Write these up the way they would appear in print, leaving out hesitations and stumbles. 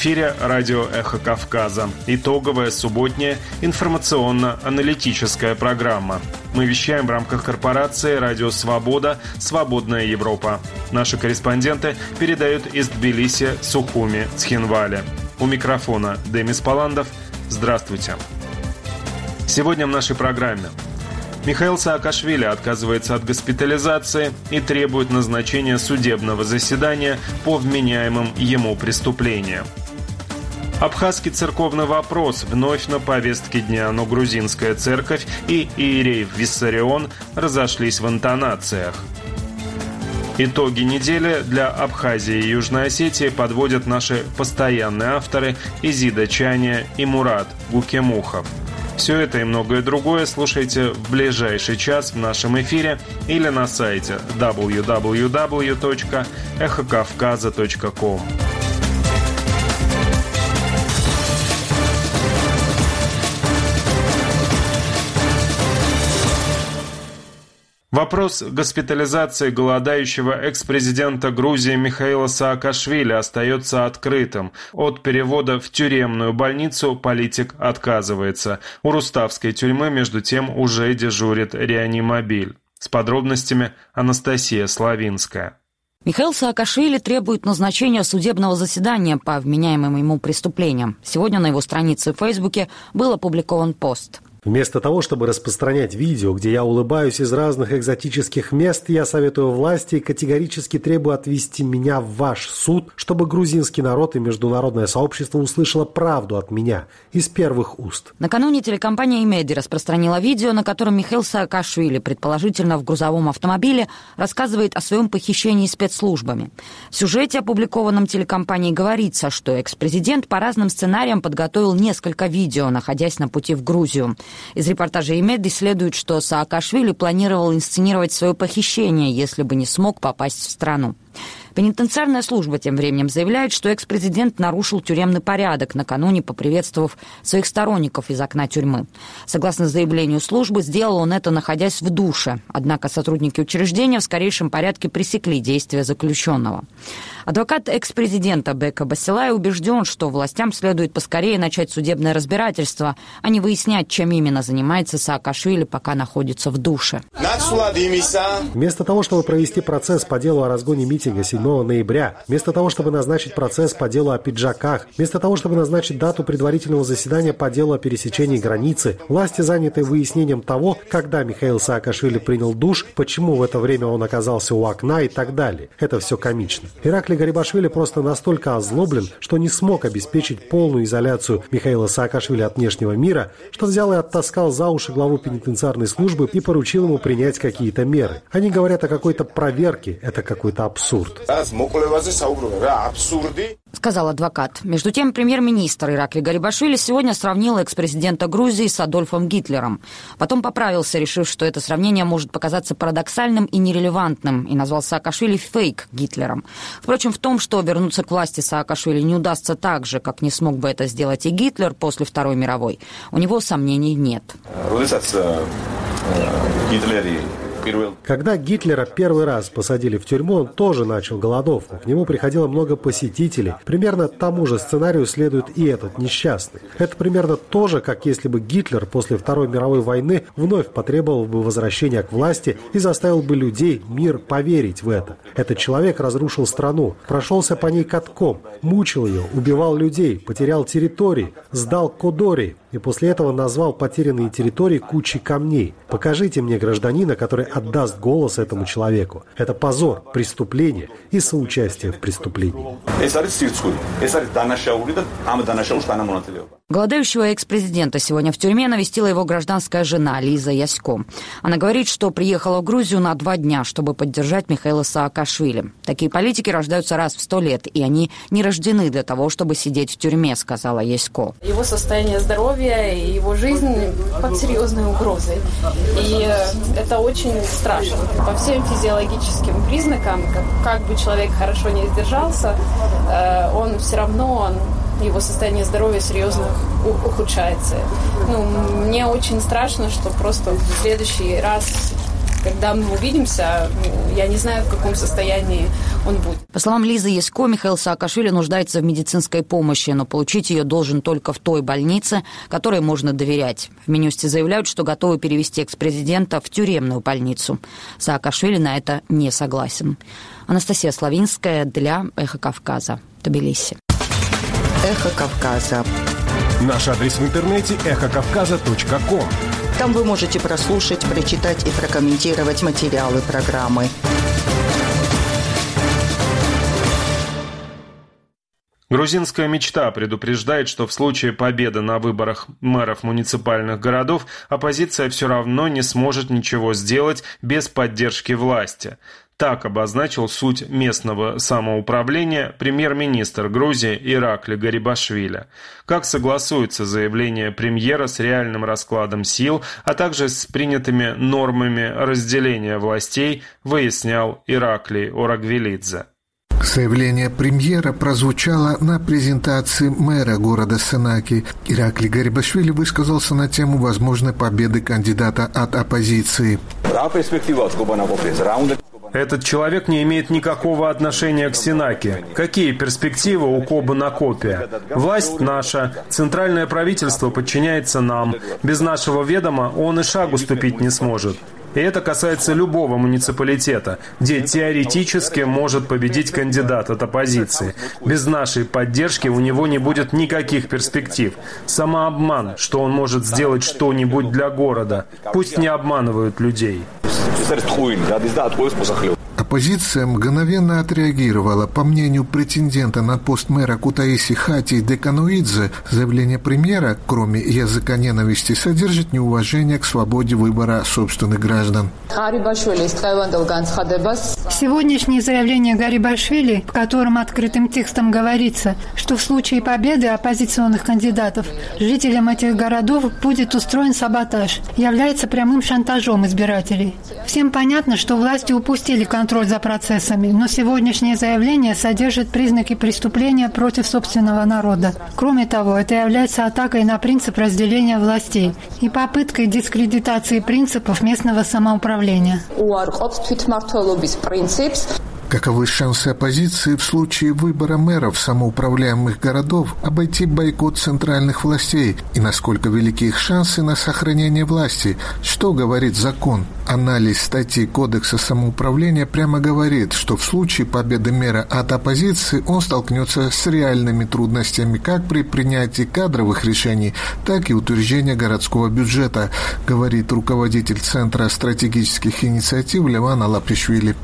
эфире радио «Эхо Кавказа». Итоговая субботняя информационно-аналитическая программа. Мы вещаем в рамках корпорации «Радио Свобода. Свободная Европа». Наши корреспонденты передают из Тбилиси, Сухуми, Цхинвали. У микрофона Демис Паландов. Здравствуйте. Сегодня в нашей программе. Михаил Саакашвили отказывается от госпитализации и требует назначения судебного заседания по вменяемым ему преступлениям. Абхазский церковный вопрос вновь на повестке дня, но грузинская церковь и иерей Виссарион разошлись в интонациях. Итоги недели для Абхазии и Южной Осетии подводят наши постоянные авторы Изида Чаня и Мурат Гукемухов. Все это и многое другое слушайте в ближайший час в нашем эфире или на сайте www.эхокавказа.ком. Вопрос госпитализации голодающего экс-президента Грузии Михаила Саакашвили остается открытым. От перевода в тюремную больницу политик отказывается. У Руставской тюрьмы, между тем, уже дежурит реанимобиль. С подробностями Анастасия Славинская. Михаил Саакашвили требует назначения судебного заседания по вменяемым ему преступлениям. Сегодня на его странице в Фейсбуке был опубликован пост. Вместо того, чтобы распространять видео, где я улыбаюсь из разных экзотических мест, я советую власти и категорически требую отвести меня в ваш суд, чтобы грузинский народ и международное сообщество услышало правду от меня из первых уст. Накануне телекомпания «Имеди» распространила видео, на котором Михаил Саакашвили, предположительно в грузовом автомобиле, рассказывает о своем похищении спецслужбами. В сюжете, опубликованном телекомпанией, говорится, что экс-президент по разным сценариям подготовил несколько видео, находясь на пути в Грузию. Из репортажа «Имеди» следует, что Саакашвили планировал инсценировать свое похищение, если бы не смог попасть в страну. Пенитенциарная служба тем временем заявляет, что экс-президент нарушил тюремный порядок, накануне поприветствовав своих сторонников из окна тюрьмы. Согласно заявлению службы, сделал он это, находясь в душе. Однако сотрудники учреждения в скорейшем порядке пресекли действия заключенного. Адвокат экс-президента Бека Басилай убежден, что властям следует поскорее начать судебное разбирательство, а не выяснять, чем именно занимается Саакашвили, пока находится в душе. Вместо того, чтобы провести процесс по делу о разгоне митинга 7 ноября, вместо того, чтобы назначить процесс по делу о пиджаках, вместо того, чтобы назначить дату предварительного заседания по делу о пересечении границы, власти заняты выяснением того, когда Михаил Саакашвили принял душ, почему в это время он оказался у окна и так далее. Это все комично. Ираклий Гарибашвили просто настолько озлоблен, что не смог обеспечить полную изоляцию Михаила Саакашвили от внешнего мира, что взял и оттаскал за уши главу пенитенциарной службы и поручил ему принять какие-то меры. Они говорят о какой-то проверке. Это какой-то абсурд. Сказал адвокат. Между тем, премьер-министр Ираклий Гарибашвили сегодня сравнил экс-президента Грузии с Адольфом Гитлером. Потом поправился, решив, что это сравнение может показаться парадоксальным и нерелевантным, и назвал Саакашвили фейк Гитлером. Впрочем, в том, что вернуться к власти Саакашвили не удастся так же, как не смог бы это сделать и Гитлер после Второй мировой, у него сомнений нет. Когда Гитлера первый раз посадили в тюрьму, он тоже начал голодовку. К нему приходило много посетителей. Примерно тому же сценарию следует и этот несчастный. Это примерно то же, как если бы Гитлер после Второй мировой войны вновь потребовал бы возвращения к власти и заставил бы людей, мир, поверить в это. Этот человек разрушил страну, прошелся по ней катком, мучил ее, убивал людей, потерял территории, сдал Кодори и после этого назвал потерянные территории кучей камней. Покажите мне гражданина, который отдаст голос этому человеку. Это позор, преступление и соучастие в преступлении. Голодающего экс-президента сегодня в тюрьме навестила его гражданская жена Лиза Ясько. Она говорит, что приехала в Грузию на 2 дня, чтобы поддержать Михаила Саакашвили. Такие политики рождаются раз в 100 лет, и они не рождены для того, чтобы сидеть в тюрьме, сказала Ясько. Его состояние здоровья и его жизнь под серьезной угрозой. И это очень страшно. По всем физиологическим признакам, как бы человек хорошо не сдержался, он все равно... его состояние здоровья серьезно ухудшается. Мне очень страшно, что просто в следующий раз, когда мы увидимся, я не знаю, в каком состоянии он будет. По словам Лизы Ясько, Михаил Саакашвили нуждается в медицинской помощи, но получить ее должен только в той больнице, которой можно доверять. В Минюсте заявляют, что готовы перевести экс-президента в тюремную больницу. Саакашвили на это не согласен. Анастасия Славинская для «Эхо Кавказа», Тбилиси. «Эхо Кавказа». Наш адрес в интернете эхокавказа.ком. Там вы можете прослушать, прочитать и прокомментировать материалы программы. Грузинская мечта предупреждает, что в случае победы на выборах мэров муниципальных городов оппозиция все равно не сможет ничего сделать без поддержки власти. Так обозначил суть местного самоуправления премьер-министр Грузии Иракли Гарибашвили. Как согласуется заявление премьера с реальным раскладом сил, а также с принятыми нормами разделения властей, выяснял Иракли Орагвелидзе. Заявление премьера прозвучало на презентации мэра города Сенаки. Иракли Гарибашвили высказался на тему возможной победы кандидата от оппозиции. Этот человек не имеет никакого отношения к Сенаке. Какие перспективы у Кобы Накопия? Власть наша, центральное правительство подчиняется нам. Без нашего ведома он и шагу ступить не сможет. И это касается любого муниципалитета, где теоретически может победить кандидат от оппозиции. Без нашей поддержки у него не будет никаких перспектив. Самообман, что он может сделать что-нибудь для города. Пусть не обманывают людей. Оппозиция мгновенно отреагировала. По мнению претендента на пост мэра Кутаиси Хати Декануидзе, заявление премьера, кроме языка ненависти, содержит неуважение к свободе выбора собственных граждан. Сегодняшнее заявление Гарибашвили, в котором открытым текстом говорится, что в случае победы оппозиционных кандидатов жителям этих городов будет устроен саботаж, является прямым шантажом избирателей. Всем понятно, что власти упустили контроль за процессами, но сегодняшнее заявление содержит признаки преступления против собственного народа. Кроме того, это является атакой на принцип разделения властей и попыткой дискредитации принципов местного самоуправления. Каковы шансы оппозиции в случае выбора мэров самоуправляемых городов обойти бойкот центральных властей? И насколько велики их шансы на сохранение власти? Что говорит закон? Анализ статьи Кодекса самоуправления прямо говорит, что в случае победы мэра от оппозиции он столкнется с реальными трудностями как при принятии кадровых решений, так и утверждения городского бюджета, говорит руководитель Центра стратегических инициатив Леван Алапишвили.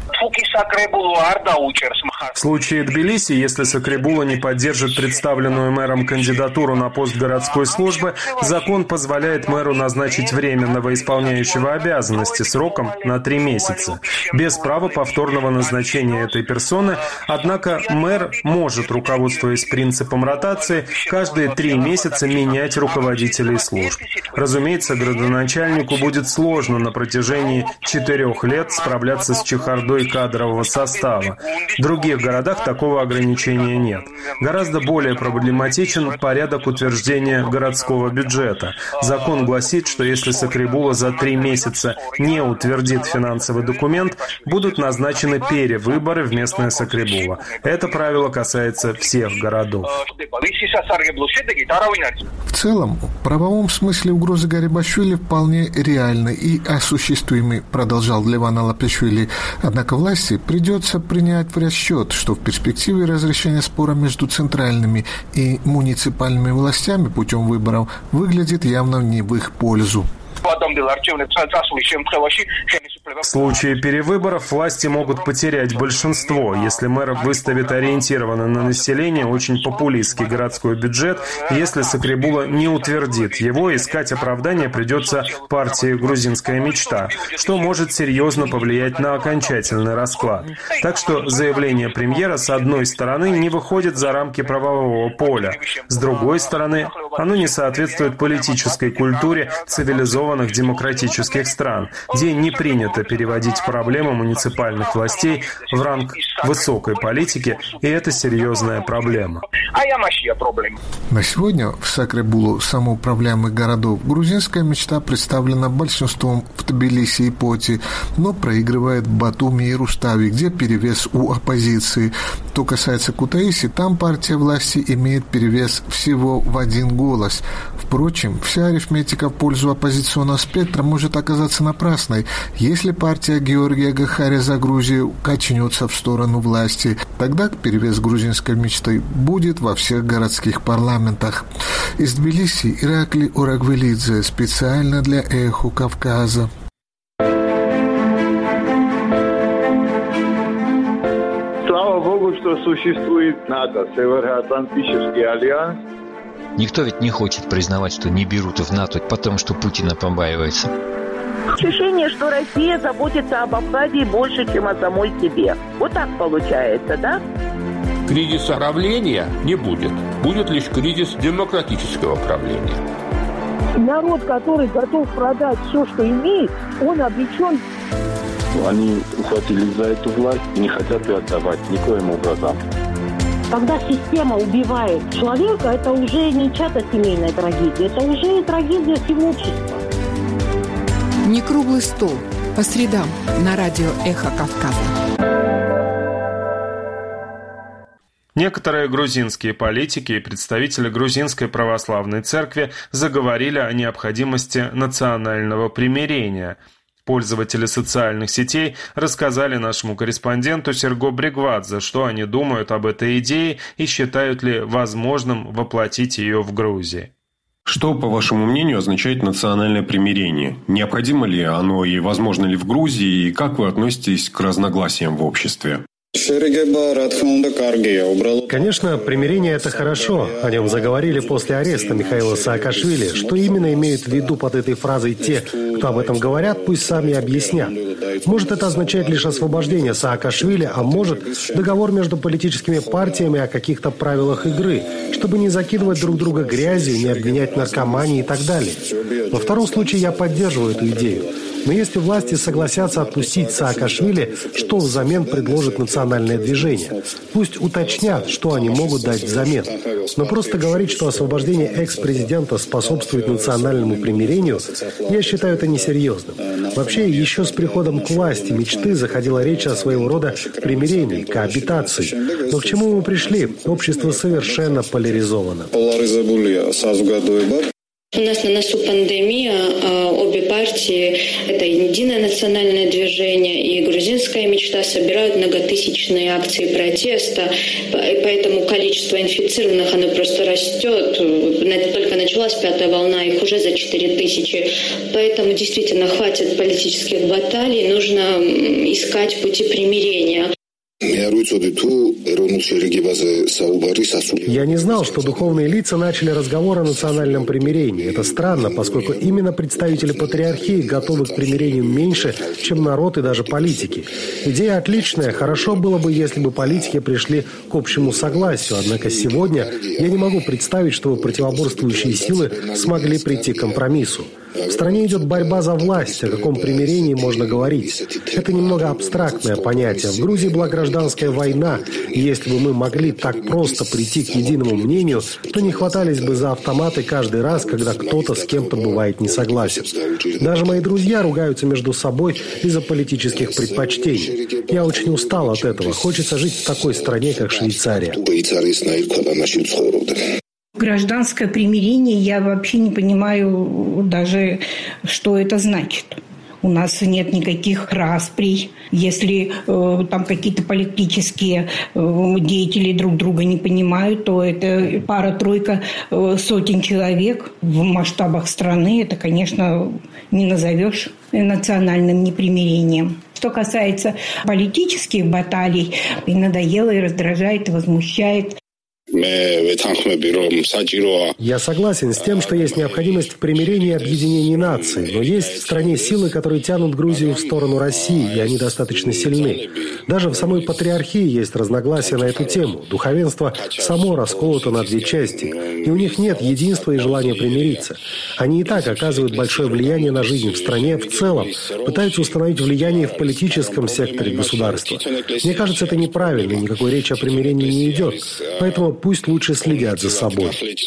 В случае Тбилиси, если Сакрибула не поддержит представленную мэром кандидатуру на пост городской службы, закон позволяет мэру назначить временного исполняющего обязанности сроком на 3 месяца, без права повторного назначения этой персоны, однако мэр может, руководствуясь принципом ротации, каждые 3 месяца менять руководителей служб. Разумеется, градоначальнику будет сложно на протяжении 4 лет справляться с чехардой кадрового состава. В других городах такого ограничения нет. Гораздо более проблематичен порядок утверждения городского бюджета. Закон гласит, что если Сакрибула за 3 месяца не утвердит финансовый документ, будут назначены перевыборы в местное Сакрибула. Это правило касается всех городов. В целом, в правовом смысле угрозы Гарибашвили вполне реальны и осуществимы, продолжал Леван Алапишвили. Однако власти придется принять в расчет, что в перспективе разрешения спора между центральными и муниципальными властями путем выборов выглядит явно не в их пользу. В случае перевыборов власти могут потерять большинство, если мэр выставит ориентированный на население очень популистский городской бюджет, и если Сакрибула не утвердит его, искать оправдание придется партии «Грузинская мечта», что может серьезно повлиять на окончательный расклад. Так что заявление премьера, с одной стороны, не выходит за рамки правового поля, с другой стороны, Оно не соответствует политической культуре цивилизованных демократических стран, где не принято переводить проблемы муниципальных властей в ранг высокой политики, и это серьезная проблема. На сегодня в Сакре-Булу самоуправляемых городов грузинская мечта представлена большинством в Тбилиси и Поти, но проигрывает Батуми и Рустави, где перевес у оппозиции. Что касается Кутаиси, там партия власти имеет перевес всего в 1 голос. Впрочем, вся арифметика в пользу оппозиционного спектра может оказаться напрасной, если партия Георгия Гахаря за Грузию качнется в сторону власти. Тогда перевес грузинской мечты будет во всех городских парламентах. Из Тбилиси Иракли Урагвелидзе специально для «Эхо Кавказа». Слава Богу, что существует НАТО, Североатлантический альянс. Никто ведь не хочет признавать, что не берут в НАТО, потому что Путина побаивается. Ощущение, что Россия заботится об Абхазии больше, чем о самой себе. Вот так получается, да? Кризиса правления не будет. Будет лишь кризис демократического правления. Народ, который готов продать все, что имеет, он обречен. Они ухватились за эту власть и не хотят ее отдавать никоим образом. Когда система убивает человека, это уже не чья-то семейная трагедия, это уже трагедия всего общества. Не круглый стол. По средам на радио «Эхо Кавказа». Некоторые грузинские политики и представители Грузинской православной церкви заговорили о необходимости национального примирения. Пользователи социальных сетей рассказали нашему корреспонденту Серго Бригвадзе, что они думают об этой идее и считают ли возможным воплотить ее в Грузии. Что, по вашему мнению, означает национальное примирение? Необходимо ли оно и возможно ли в Грузии? И как вы относитесь к разногласиям в обществе? Конечно, примирение – это хорошо. О нем заговорили после ареста Михаила Саакашвили. Что именно имеют в виду под этой фразой те, кто об этом говорят, пусть сами объяснят. Может, это означает лишь освобождение Саакашвили, а может, договор между политическими партиями о каких-то правилах игры, чтобы не закидывать друг друга грязью, не обвинять в наркомании и так далее. Во втором случае я поддерживаю эту идею. Но если власти согласятся отпустить Саакашвили, что взамен предложит национальное движение? Пусть уточнят, что они могут дать взамен. Но просто говорить, что освобождение экс-президента способствует национальному примирению, я считаю это несерьезным. Вообще, еще с приходом к власти мечты заходила речь о своего рода примирении, коабитации. Но к чему мы пришли? Общество совершенно поляризовано. У нас на носу пандемия, обе партии, это единое национальное движение и грузинская мечта собирают многотысячные акции протеста, поэтому количество инфицированных, оно просто растет. Только началась 5-я волна, их уже за 4000. Поэтому действительно хватит политических баталий, нужно искать пути примирения. Я не знал, что духовные лица начали разговор о национальном примирении. Это странно, поскольку именно представители патриархии готовы к примирению меньше, чем народ и даже политики. Идея отличная. Хорошо было бы, если бы политики пришли к общему согласию. Однако сегодня я не могу представить, чтобы противоборствующие силы смогли прийти к компромиссу. В стране идет борьба за власть. О каком примирении можно говорить? Это немного абстрактное понятие. В Грузии была гражданская война, и если бы мы могли так просто прийти к единому мнению, то не хватались бы за автоматы каждый раз, когда кто-то с кем-то бывает не согласен. Даже мои друзья ругаются между собой из-за политических предпочтений. Я очень устал от этого. Хочется жить в такой стране, как Швейцария. Гражданское примирение, я вообще не понимаю даже, что это значит. У нас нет никаких расприй. Если там какие-то политические деятели друг друга не понимают, то это пара-тройка сотен человек в масштабах страны. Это, конечно, не назовешь национальным непримирением. Что касается политических баталий, и надоело, и раздражает, и возмущает. Я согласен с тем, что есть необходимость в примирении и объединении наций, но есть в стране силы, которые тянут Грузию в сторону России, и они достаточно сильны. Даже в самой патриархии есть разногласия на эту тему. Духовенство само расколото на две части, и у них нет единства и желания примириться. Они и так оказывают большое влияние на жизнь в стране в целом, пытаются установить влияние в политическом секторе государства. Мне кажется, это неправильно, и никакой речи о примирении не идет. Поэтому пусть лучше следят за собой.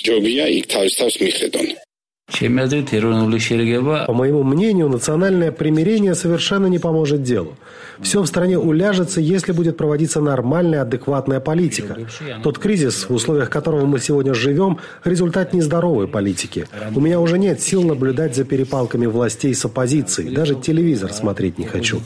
По моему мнению, национальное примирение совершенно не поможет делу. Все в стране уляжется, если будет проводиться нормальная, адекватная политика. Тот кризис, в условиях которого мы сегодня живем, результат нездоровой политики. У меня уже нет сил наблюдать за перепалками властей с оппозицией. Даже телевизор смотреть не хочу.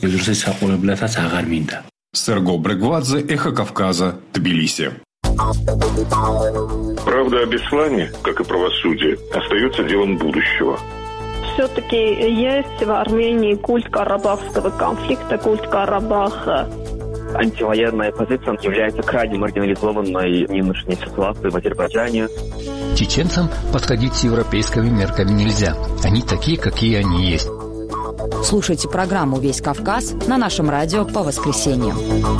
Серго Брегвадзе, Эхо Кавказа, Тбилиси. Правда о Беслане, как и правосудие, остается делом будущего. Все-таки есть в Армении культ карабахского конфликта, культ Карабаха. Антивоенная позиция является крайне маргинализованной в нынешней ситуации в Азербайджане. Чеченцам подходить с европейскими мерками нельзя. Они такие, какие они есть. Слушайте программу «Весь Кавказ» на нашем радио по воскресеньям.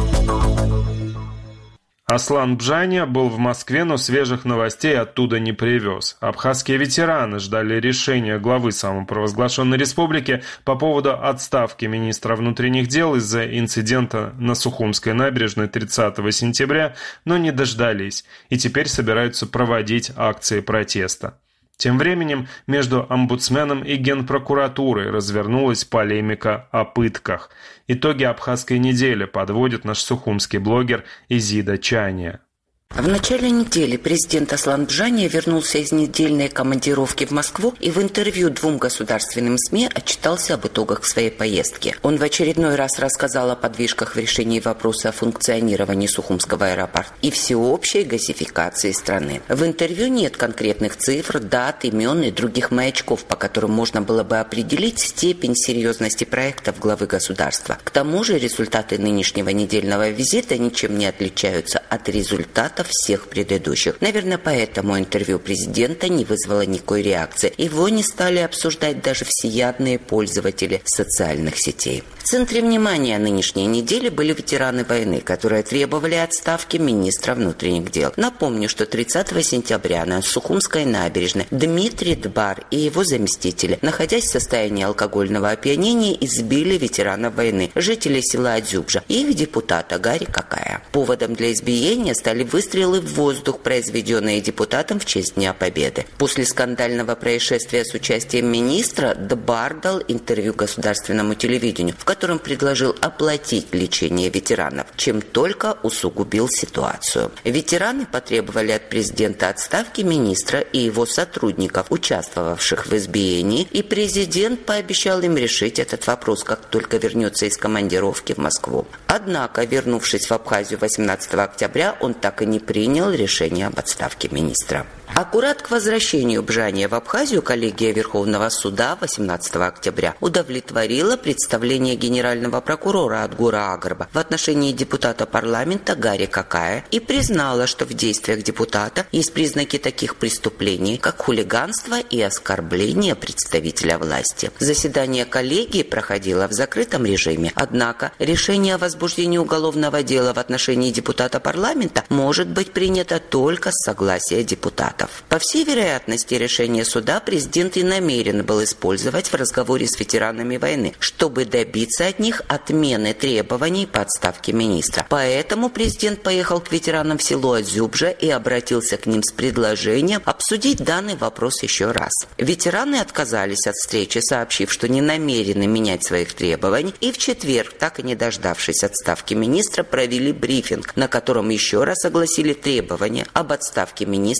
Аслан Бжаня был в Москве, но свежих новостей оттуда не привез. Абхазские ветераны ждали решения главы самопровозглашенной республики по поводу отставки министра внутренних дел из-за инцидента на Сухумской набережной 30 сентября, но не дождались и теперь собираются проводить акции протеста. Тем временем между омбудсменом и Генпрокуратурой развернулась полемика о пытках. Итоги абхазской недели подводит наш сухумский блогер Изида Чания. В начале недели президент Аслан Бжаня вернулся из недельной командировки в Москву и в интервью двум государственным СМИ отчитался об итогах своей поездки. Он в очередной раз рассказал о подвижках в решении вопроса о функционировании Сухумского аэропорта и всеобщей газификации страны. В интервью нет конкретных цифр, дат, имен и других маячков, по которым можно было бы определить степень серьезности проектов главы государства. К тому же результаты нынешнего недельного визита ничем не отличаются от результатов всех предыдущих. Наверное, поэтому интервью президента не вызвало никакой реакции. Его не стали обсуждать даже всеядные пользователи социальных сетей. В центре внимания нынешней недели были ветераны войны, которые требовали отставки министра внутренних дел. Напомню, что 30 сентября на Сухумской набережной Дмитрий Дбар и его заместители, находясь в состоянии алкогольного опьянения, избили ветеранов войны, жителей села Адзюбжа и их депутата Гари Какая. Поводом для избиения стали выстрелы в воздух, произведенные депутатом в честь Дня Победы. После скандального происшествия с участием министра Дбар дал интервью государственному телевидению, в котором предложил оплатить лечение ветеранов, чем только усугубил ситуацию. Ветераны потребовали от президента отставки министра и его сотрудников, участвовавших в избиении, и президент пообещал им решить этот вопрос, как только вернется из командировки в Москву. Однако, вернувшись в Абхазию 18 октября, он так и не принял решение об отставке министра. Аккурат к возвращению Бжания в Абхазию коллегия Верховного суда 18 октября удовлетворила представление генерального прокурора Адгура Агарба в отношении депутата парламента Гари Какая и признала, что в действиях депутата есть признаки таких преступлений, как хулиганство и оскорбление представителя власти. Заседание коллегии проходило в закрытом режиме, однако решение о возбуждении уголовного дела в отношении депутата парламента может быть принято только с согласия депутата. По всей вероятности, решение суда президент и намерен был использовать в разговоре с ветеранами войны, чтобы добиться от них отмены требований по отставке министра. Поэтому президент поехал к ветеранам в село Адзюбжа и обратился к ним с предложением обсудить данный вопрос еще раз. Ветераны отказались от встречи, сообщив, что не намерены менять своих требований, и в четверг, так и не дождавшись отставки министра, провели брифинг, на котором еще раз огласили требования об отставке министра и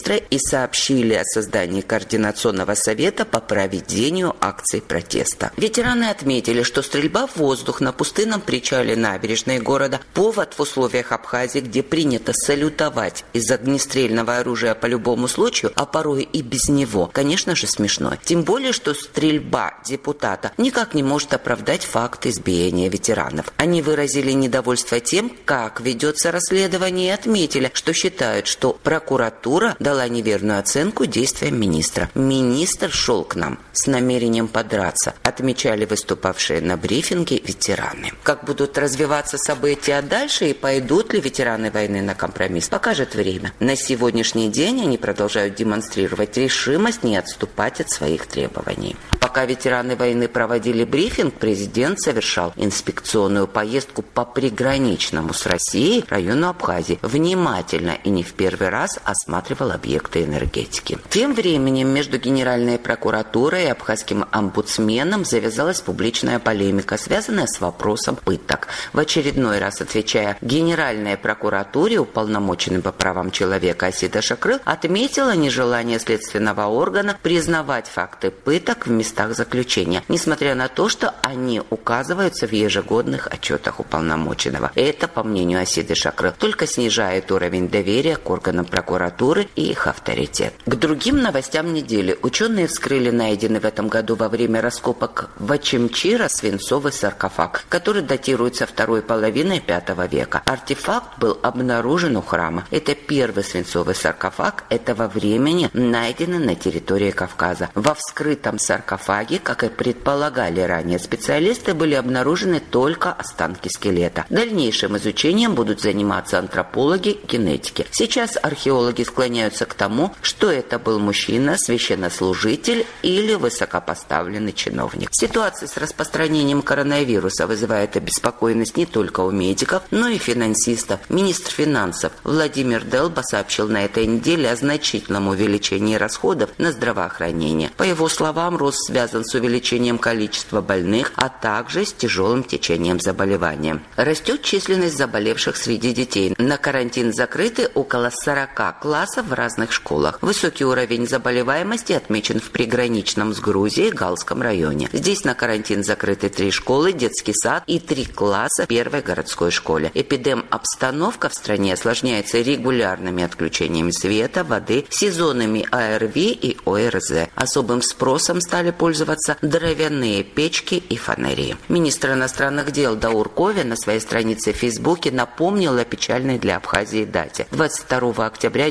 сообщили о создании Координационного совета по проведению акций протеста. Ветераны отметили, что стрельба в воздух на пустынном причале набережной города – повод в условиях Абхазии, где принято салютовать из огнестрельного оружия по любому случаю, а порой и без него, конечно же, смешно. Тем более, что стрельба депутата никак не может оправдать факт избиения ветеранов. Они выразили недовольство тем, как ведется расследование, и отметили, что считают, что прокуратура дала неверную оценку действиям министра. Министр шел к нам с намерением подраться, отмечали выступавшие на брифинге ветераны. Как будут развиваться события дальше и пойдут ли ветераны войны на компромисс, покажет время. На сегодняшний день они продолжают демонстрировать решимость не отступать от своих требований. Пока ветераны войны проводили брифинг, президент совершал инспекционную поездку по приграничному с Россией району Абхазии. Внимательно и не в первый раз осматривал объекты энергетики. Тем временем между Генеральной прокуратурой и абхазским омбудсменом завязалась публичная полемика, связанная с вопросом пыток. В очередной раз отвечая Генеральной прокуратуре, уполномоченный по правам человека Асида Шакрыл отметила нежелание следственного органа признавать факты пыток в местах заключения, несмотря на то, что они указываются в ежегодных отчетах уполномоченного. Это, по мнению Асиды Шакрыл, только снижает уровень доверия к органам прокуратуры и их авторитет. К другим новостям недели. Ученые вскрыли найденный в этом году во время раскопок в Ачимчира свинцовый саркофаг, который датируется второй половиной V века. Артефакт был обнаружен у храма. Это первый свинцовый саркофаг этого времени, найденный на территории Кавказа. Во вскрытом саркофаге, как и предполагали ранее специалисты, были обнаружены только останки скелета. Дальнейшим изучением будут заниматься антропологи, генетики. Сейчас археологи склоняются к тому, что это был мужчина, священнослужитель или высокопоставленный чиновник. Ситуация с распространением коронавируса вызывает обеспокоенность не только у медиков, но и финансистов. Министр финансов Владимир Делба сообщил на этой неделе о значительном увеличении расходов на здравоохранение. По его словам, рост связан с увеличением количества больных, а также с тяжелым течением заболевания. Растет численность заболевших среди детей. На карантин закрыты около 40 классов в разных школах. Высокий уровень заболеваемости отмечен в приграничном с Грузией Галском районе. Здесь на карантин закрыты 3 школы, детский сад и 3 класса в первой городской школе. Эпидем-обстановка в стране осложняется регулярными отключениями света, воды, сезонами ОРВИ и ОРЗ. Особым спросом стали пользоваться дровяные печки и фонари. Министр иностранных дел Даур Ковен на своей странице в Фейсбуке напомнил о печальной для Абхазии дате. 22 октября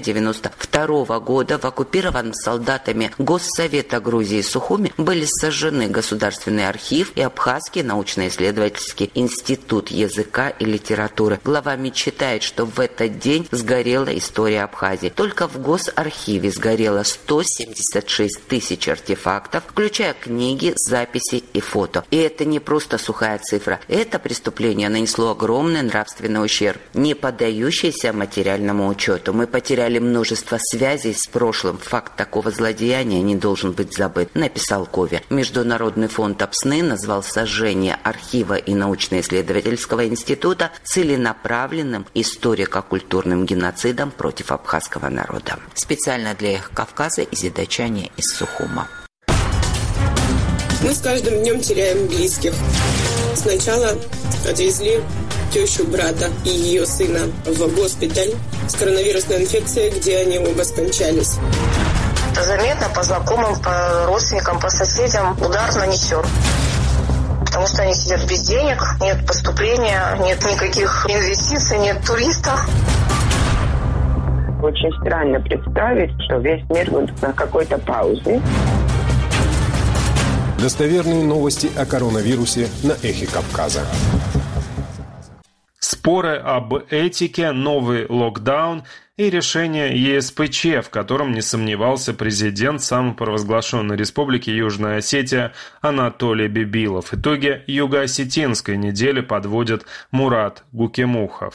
1992 года в оккупированном солдатами Госсовета Грузии Сухуми были сожжены Государственный архив и Абхазский научно-исследовательский институт языка и литературы. Глава МИД считает, что в этот день сгорела история Абхазии. Только в Госархиве сгорело 176 тысяч артефактов, включая книги, записи и фото. И это не просто сухая цифра. Это преступление нанесло огромный нравственный ущерб, не поддающийся материальному учету. Мы потеряли множество связей с прошлым. Факт такого злодеяния не должен быть забыт, написал Кове. Международный фонд ОПСНы назвал сожжение архива и научно-исследовательского института целенаправленным историко-культурным геноцидом против абхазского народа. Специально для их Кавказа Изида Чаня из Сухума. Мы с каждым днем теряем близких. Сначала отвезли тещу брата и ее сына в госпиталь с коронавирусной инфекцией, где они оба скончались. Заметно по знакомым, по родственникам, по соседям удар нанесен. Потому что они сидят без денег, нет поступления, нет никаких инвестиций, нет туристов. Очень странно представить, что весь мир будет на какой-то паузе. Достоверные новости о коронавирусе на Эхе Кавказа. Споры об этике, новый локдаун и решение ЕСПЧ, в котором не сомневался президент самопровозглашенной республики Южная Осетия Анатолий Бибилов. Итоги юго-осетинской недели подводит Мурат Гукемухов.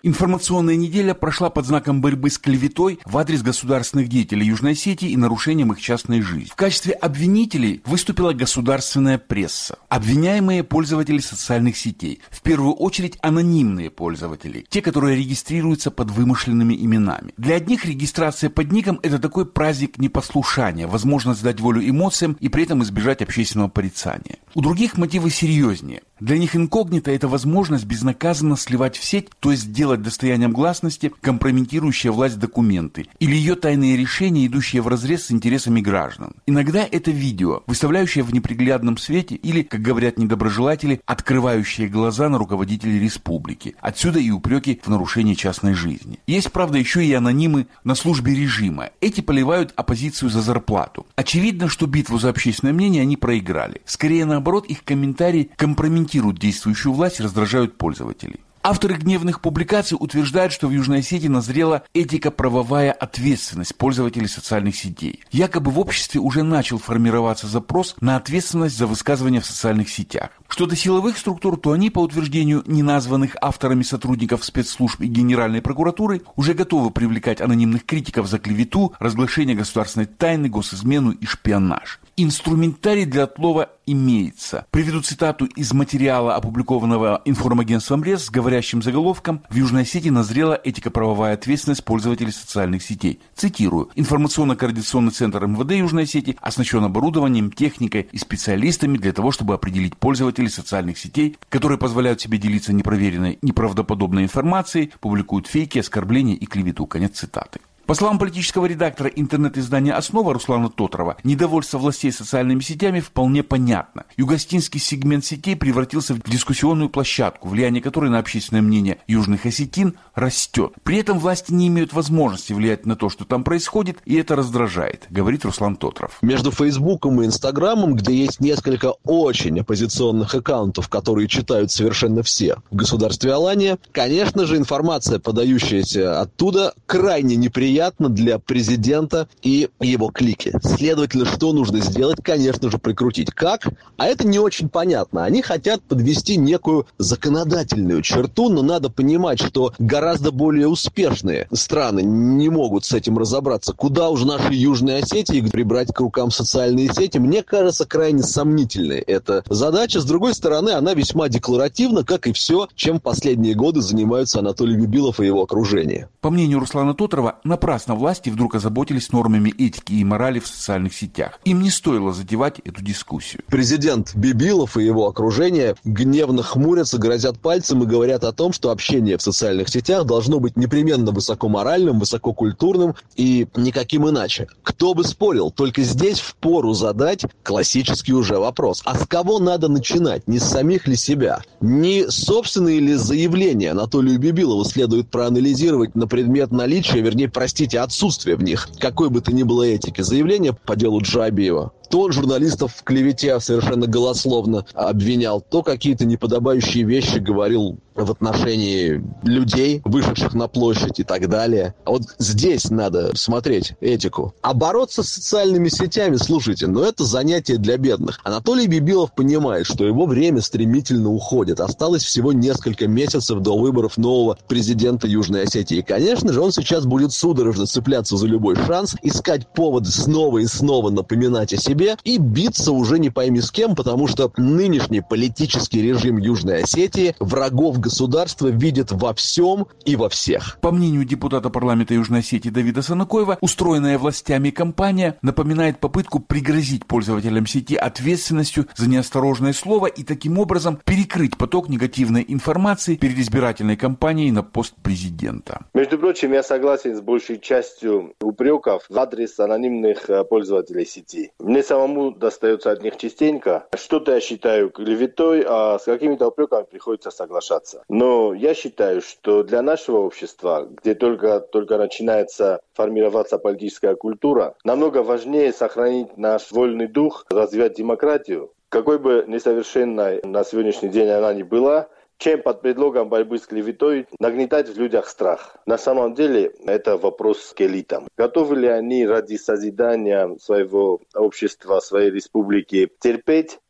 Информационная неделя прошла под знаком борьбы с клеветой в адрес государственных деятелей Южной Осетии и нарушением их частной жизни. В качестве обвинителей выступила государственная пресса. Обвиняемые пользователи социальных сетей. В первую очередь анонимные пользователи. Те, которые регистрируются под вымышленными именами. Для одних регистрация под ником – это такой праздник непослушания, возможность дать волю эмоциям и при этом избежать общественного порицания. У других мотивы серьезнее. Для них инкогнито – это возможность безнаказанно сливать в сеть, то есть делать достоянием гласности компрометирующие власть документы или ее тайные решения, идущие вразрез с интересами граждан. Иногда это видео, выставляющее в неприглядном свете или, как говорят недоброжелатели, открывающие глаза на руководителей республики. Отсюда и упреки в нарушении частной жизни. Есть, правда, еще и анонимы на службе режима. Эти поливают оппозицию за зарплату. Очевидно, что битву за общественное мнение они проиграли. Скорее наоборот, их комментарии компрометируют действующую власть и раздражают пользователей. Авторы гневных публикаций утверждают, что в Южной Осетии назрела этико-правовая ответственность пользователей социальных сетей. Якобы в обществе уже начал формироваться запрос на ответственность за высказывания в социальных сетях. Что до силовых структур, то они, по утверждению неназванных авторами сотрудников спецслужб и Генеральной прокуратуры, уже готовы привлекать анонимных критиков за клевету, разглашение государственной тайны, госизмену и шпионаж. Инструментарий для отлова имеется. Приведу цитату из материала, опубликованного информагентством РЕС с говорящим заголовком «В Южной Осетии назрела этико-правовая ответственность пользователей социальных сетей». Цитирую. Информационно-координационный центр МВД Южной Осетии оснащен оборудованием, техникой и специалистами для того, чтобы определить пользователей социальных сетей, которые позволяют себе делиться непроверенной, неправдоподобной информацией, публикуют фейки, оскорбления и клевету. Конец цитаты. По словам политического редактора интернет-издания «Основа» Руслана Тотрова, недовольство властей социальными сетями вполне понятно. Югостинский сегмент сетей превратился в дискуссионную площадку, влияние которой на общественное мнение южных осетин растет. При этом власти не имеют возможности влиять на то, что там происходит, и это раздражает, говорит Руслан Тотров. Между Фейсбуком и Инстаграмом, где есть несколько очень оппозиционных аккаунтов, которые читают совершенно все в государстве Алания, конечно же, информация, подающаяся оттуда, крайне неприятна для президента и его клики. Следовательно, что нужно сделать? Конечно же, прикрутить. Как? А это не очень понятно. Они хотят подвести некую законодательную черту, но надо понимать, что гораздо более успешные страны не могут с этим разобраться. Куда уж наши Южные Осетии прибрать к рукам социальные сети? Мне кажется, крайне сомнительной эта задача. С другой стороны, она весьма декларативна, как и все, чем в последние годы занимаются Анатолий Бибилов и его окружение. По мнению Руслана Тотрова, напрасно власти вдруг озаботились нормами этики и морали в социальных сетях. Им не стоило затевать эту дискуссию. Президент Бибилов и его окружение гневно хмурятся, грозят пальцем и говорят о том, что общение в социальных сетях должно быть непременно высокоморальным, высококультурным и никаким иначе. Кто бы спорил, только здесь впору задать классический уже вопрос. А с кого надо начинать? Не с самих ли себя? Не собственные ли заявления Анатолию Бибилову следует проанализировать на предмет наличия, вернее, простите, отсутствия в них какой бы то ни было этики. Заявление по делу Джабиева. То он журналистов в клевете совершенно голословно обвинял, то какие-то неподобающие вещи говорил в отношении людей, вышедших на площадь и так далее. А вот здесь надо смотреть этику. А бороться с социальными сетями, слушайте, это занятие для бедных. Анатолий Бибилов понимает, что его время стремительно уходит. Осталось всего несколько месяцев до выборов нового президента Южной Осетии. И, конечно же, он сейчас будет судорожно цепляться за любой шанс, искать поводы снова и снова напоминать о себе и биться уже не пойми с кем, потому что нынешний политический режим Южной Осетии врагов государства видит во всем и во всех. По мнению депутата парламента Южной Осетии Давида Санакоева, устроенная властями кампания напоминает попытку пригрозить пользователям сети ответственностью за неосторожное слово и таким образом перекрыть поток негативной информации перед избирательной кампанией на пост президента. Между прочим, я согласен с большей частью упреков в адрес анонимных пользователей сети. Мне самому достается от них частенько. Что-то я считаю клеветой, а с какими-то упреками приходится соглашаться. Но я считаю, что для нашего общества, где только начинается формироваться политическая культура, намного важнее сохранить наш вольный дух, развивать демократию, какой бы несовершенной на сегодняшний день она ни была, чем под предлогом борьбы с клеветой нагнетать в людях страх. На самом деле это вопрос к элитам. Готовы ли они ради созидания своего общества, своей республики терпеть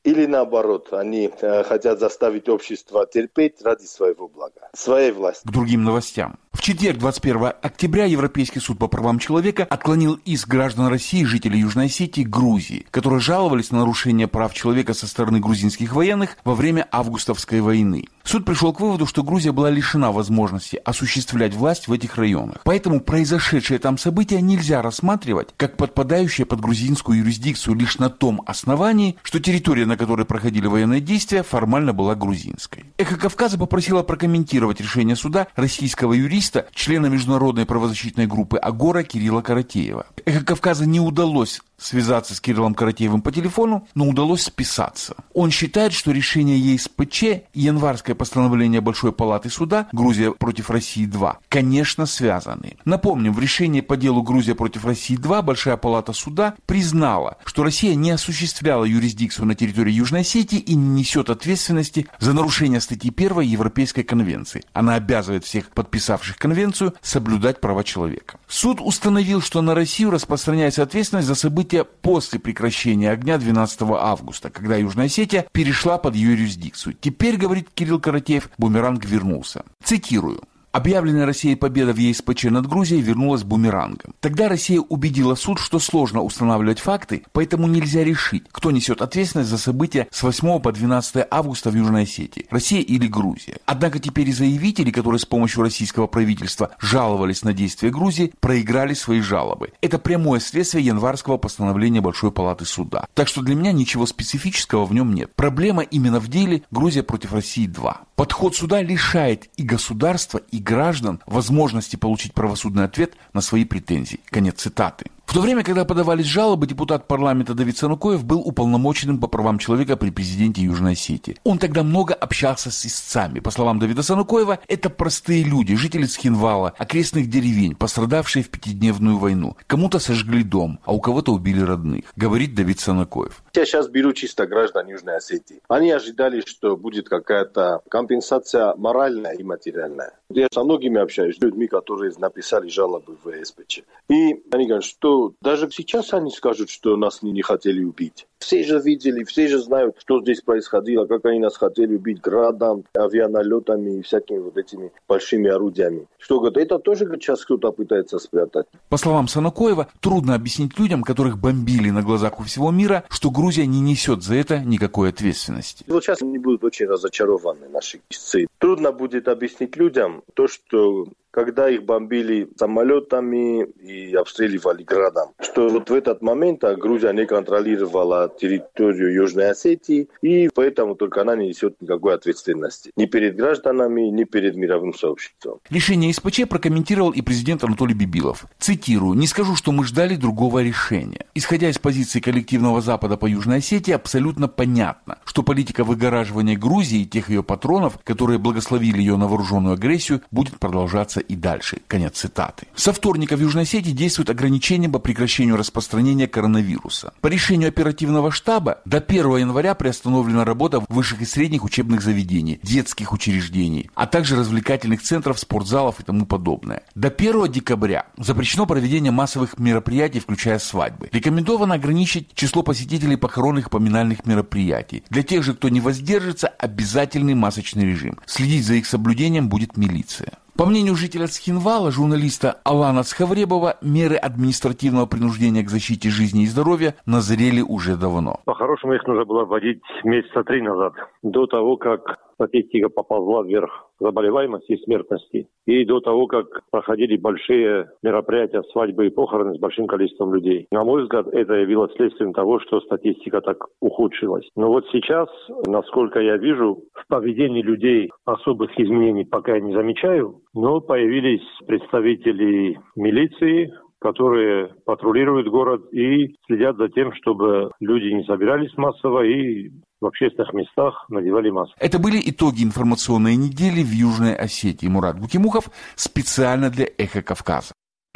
Или наоборот, они хотят заставить общество терпеть ради своего блага, своей власти. К другим новостям. В четверг, 21 октября, Европейский суд по правам человека отклонил иск граждан России, жителей Южной Осетии, Грузии, которые жаловались на нарушение прав человека со стороны грузинских военных во время августовской войны. Суд пришел к выводу, что Грузия была лишена возможности осуществлять власть в этих районах. Поэтому произошедшее там событие нельзя рассматривать как подпадающее под грузинскую юрисдикцию лишь на том основании, что территория, на которой проходили военные действия, формально была грузинской. «Эхо Кавказа» попросила прокомментировать решение суда российского юриста, члена международной правозащитной группы «Агора» Кирилла Каратеева. «Эхо Кавказа» не удалось связаться с Кириллом Каратеевым по телефону, но удалось списаться. Он считает, что решение ЕСПЧ и январское постановление Большой палаты суда «Грузия против России-2» конечно связаны. Напомним, в решении по делу «Грузия против России-2» Большая палата суда признала, что Россия не осуществляла юрисдикцию на территории Южной Осетии и не несет ответственности за нарушение статьи 1 Европейской конвенции. Она обязывает всех подписавших конвенцию соблюдать права человека. Суд установил, что на Россию распространяется ответственность за события после прекращения огня 12 августа, когда Южная Осетия перешла под ее юрисдикцию. Теперь, говорит Кирилл Каратеев, бумеранг вернулся. Цитирую. Объявленная Россией победа в ЕСПЧ над Грузией вернулась бумерангом. Тогда Россия убедила суд, что сложно устанавливать факты, поэтому нельзя решить, кто несет ответственность за события с 8 по 12 августа в Южной Осетии, Россия или Грузия. Однако теперь и заявители, которые с помощью российского правительства жаловались на действия Грузии, проиграли свои жалобы. Это прямое следствие январского постановления Большой палаты суда. Так что для меня ничего специфического в нем нет. Проблема именно в деле «Грузия против России-2». Подход суда лишает и государства, и граждан возможности получить правосудный ответ на свои претензии. Конец цитаты. В то время, когда подавались жалобы, депутат парламента Давид Санукоев был уполномоченным по правам человека при президенте Южной Осетии. Он тогда много общался с истцами. По словам Давида Санукоева, это простые люди, жители Цхинвала, окрестных деревень, пострадавшие в пятидневную войну. Кому-то сожгли дом, а у кого-то убили родных, говорит Давид Санукоев. Я сейчас беру чисто граждан Южной Осетии. Они ожидали, что будет какая-то компенсация моральная и материальная. Я со многими общаюсь, с людьми, которые написали жалобы в ЕСПЧ. И они говорят, что даже сейчас они скажут, что нас не хотели убить. Все же видели, все же знают, что здесь происходило, как они нас хотели убить градом, авианалетами и всякими вот этими большими орудиями. Что, говорят, это тоже сейчас кто-то пытается спрятать. По словам Санукоева, трудно объяснить людям, которых бомбили на глазах у всего мира, что Грузия не несет за это никакой ответственности. Вот сейчас они будут очень разочарованы, наши истцы. Трудно будет объяснить людям то, что когда их бомбили самолетами и обстреливали градом, что вот в этот момент Грузия не контролировала территорию Южной Осетии, и поэтому только она не несет никакой ответственности ни перед гражданами, ни перед мировым сообществом. Решение ЕСПЧ прокомментировал и президент Анатолий Бибилов. Цитирую: «Не скажу, что мы ждали другого решения. Исходя из позиции коллективного Запада по Южной Осетии, абсолютно понятно, что политика выгораживания Грузии и тех ее патронов, которые благословили ее на вооруженную агрессию, будет продолжаться и дальше». Конец цитаты. Со вторника в Южной Осетии действуют ограничения по прекращению распространения коронавируса. По решению оперативного штаба до 1 января приостановлена работа высших и средних учебных заведений, детских учреждений, а также развлекательных центров, спортзалов и тому подобное. До 1 декабря запрещено проведение массовых мероприятий, включая свадьбы. Рекомендовано ограничить число посетителей похоронных и поминальных мероприятий. Для тех же, кто не воздержится, обязательный масочный режим. Следить за их соблюдением будет милиция. По мнению жителя Цхинвала, журналиста Алана Цхавребова, меры административного принуждения к защите жизни и здоровья назрели уже давно. По-хорошему их нужно было вводить месяца 3 назад, до того, как статистика поползла вверх заболеваемости и смертности, и до того, как проходили большие мероприятия, свадьбы и похороны с большим количеством людей. На мой взгляд, это явилось следствием того, что статистика так ухудшилась. Но вот сейчас, насколько я вижу, в поведении людей особых изменений пока я не замечаю, но появились представители милиции, которые патрулируют город и следят за тем, чтобы люди не собирались массово и в общественных местах надевали маски. Это были итоги информационной недели в Южной Осетии. Мурат Гукимухов специально для «Эхо Кавказа».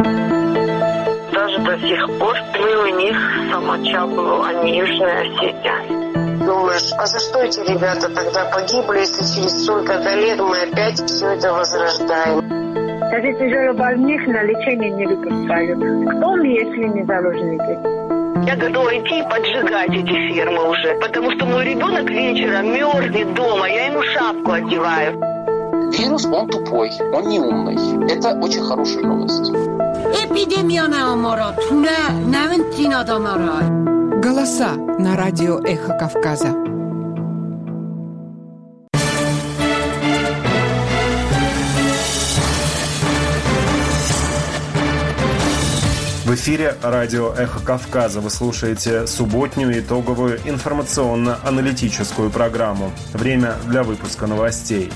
Даже до сих пор мы у них Самачаблу, а не Южная Осетия. Думаешь, а за что эти ребята тогда погибли, если через столько-то лет мы опять все это возрождаем? Даже тяжелобольных на лечение не выпускают. Кто мы, если не заложники? Я готова идти и поджигать эти фермы уже, потому что мой ребенок вечером мерзнет дома, я ему шапку одеваю. Вирус, он тупой, он не умный. Это очень хорошая новость. Голоса на радио «Эхо Кавказа». В эфире радио «Эхо Кавказа». Вы слушаете субботнюю итоговую информационно-аналитическую программу. Время для выпуска новостей.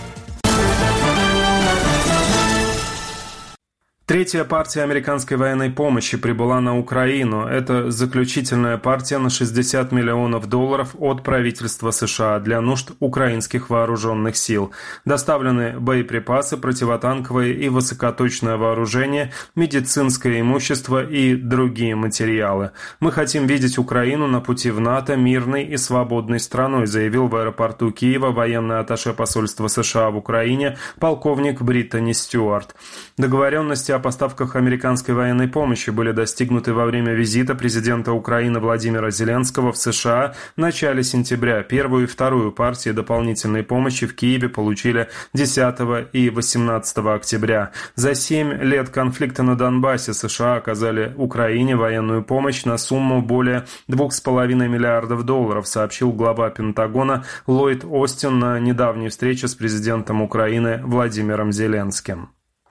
Третья партия американской военной помощи прибыла на Украину. Это заключительная партия на $60 миллионов от правительства США для нужд украинских вооруженных сил. Доставлены боеприпасы, противотанковое и высокоточное вооружение, медицинское имущество и другие материалы. «Мы хотим видеть Украину на пути в НАТО мирной и свободной страной», заявил в аэропорту Киева военный атташе посольства США в Украине полковник Бриттани Стюарт. Договоренности о поставках американской военной помощи были достигнуты во время визита президента Украины Владимира Зеленского в США в начале сентября. Первую и вторую партии дополнительной помощи в Киеве получили 10 и 18 октября. За 7 лет конфликта на Донбассе США оказали Украине военную помощь на сумму более $2,5 миллиардов, сообщил глава Пентагона Ллойд Остин на недавней встрече с президентом Украины Владимиром Зеленским.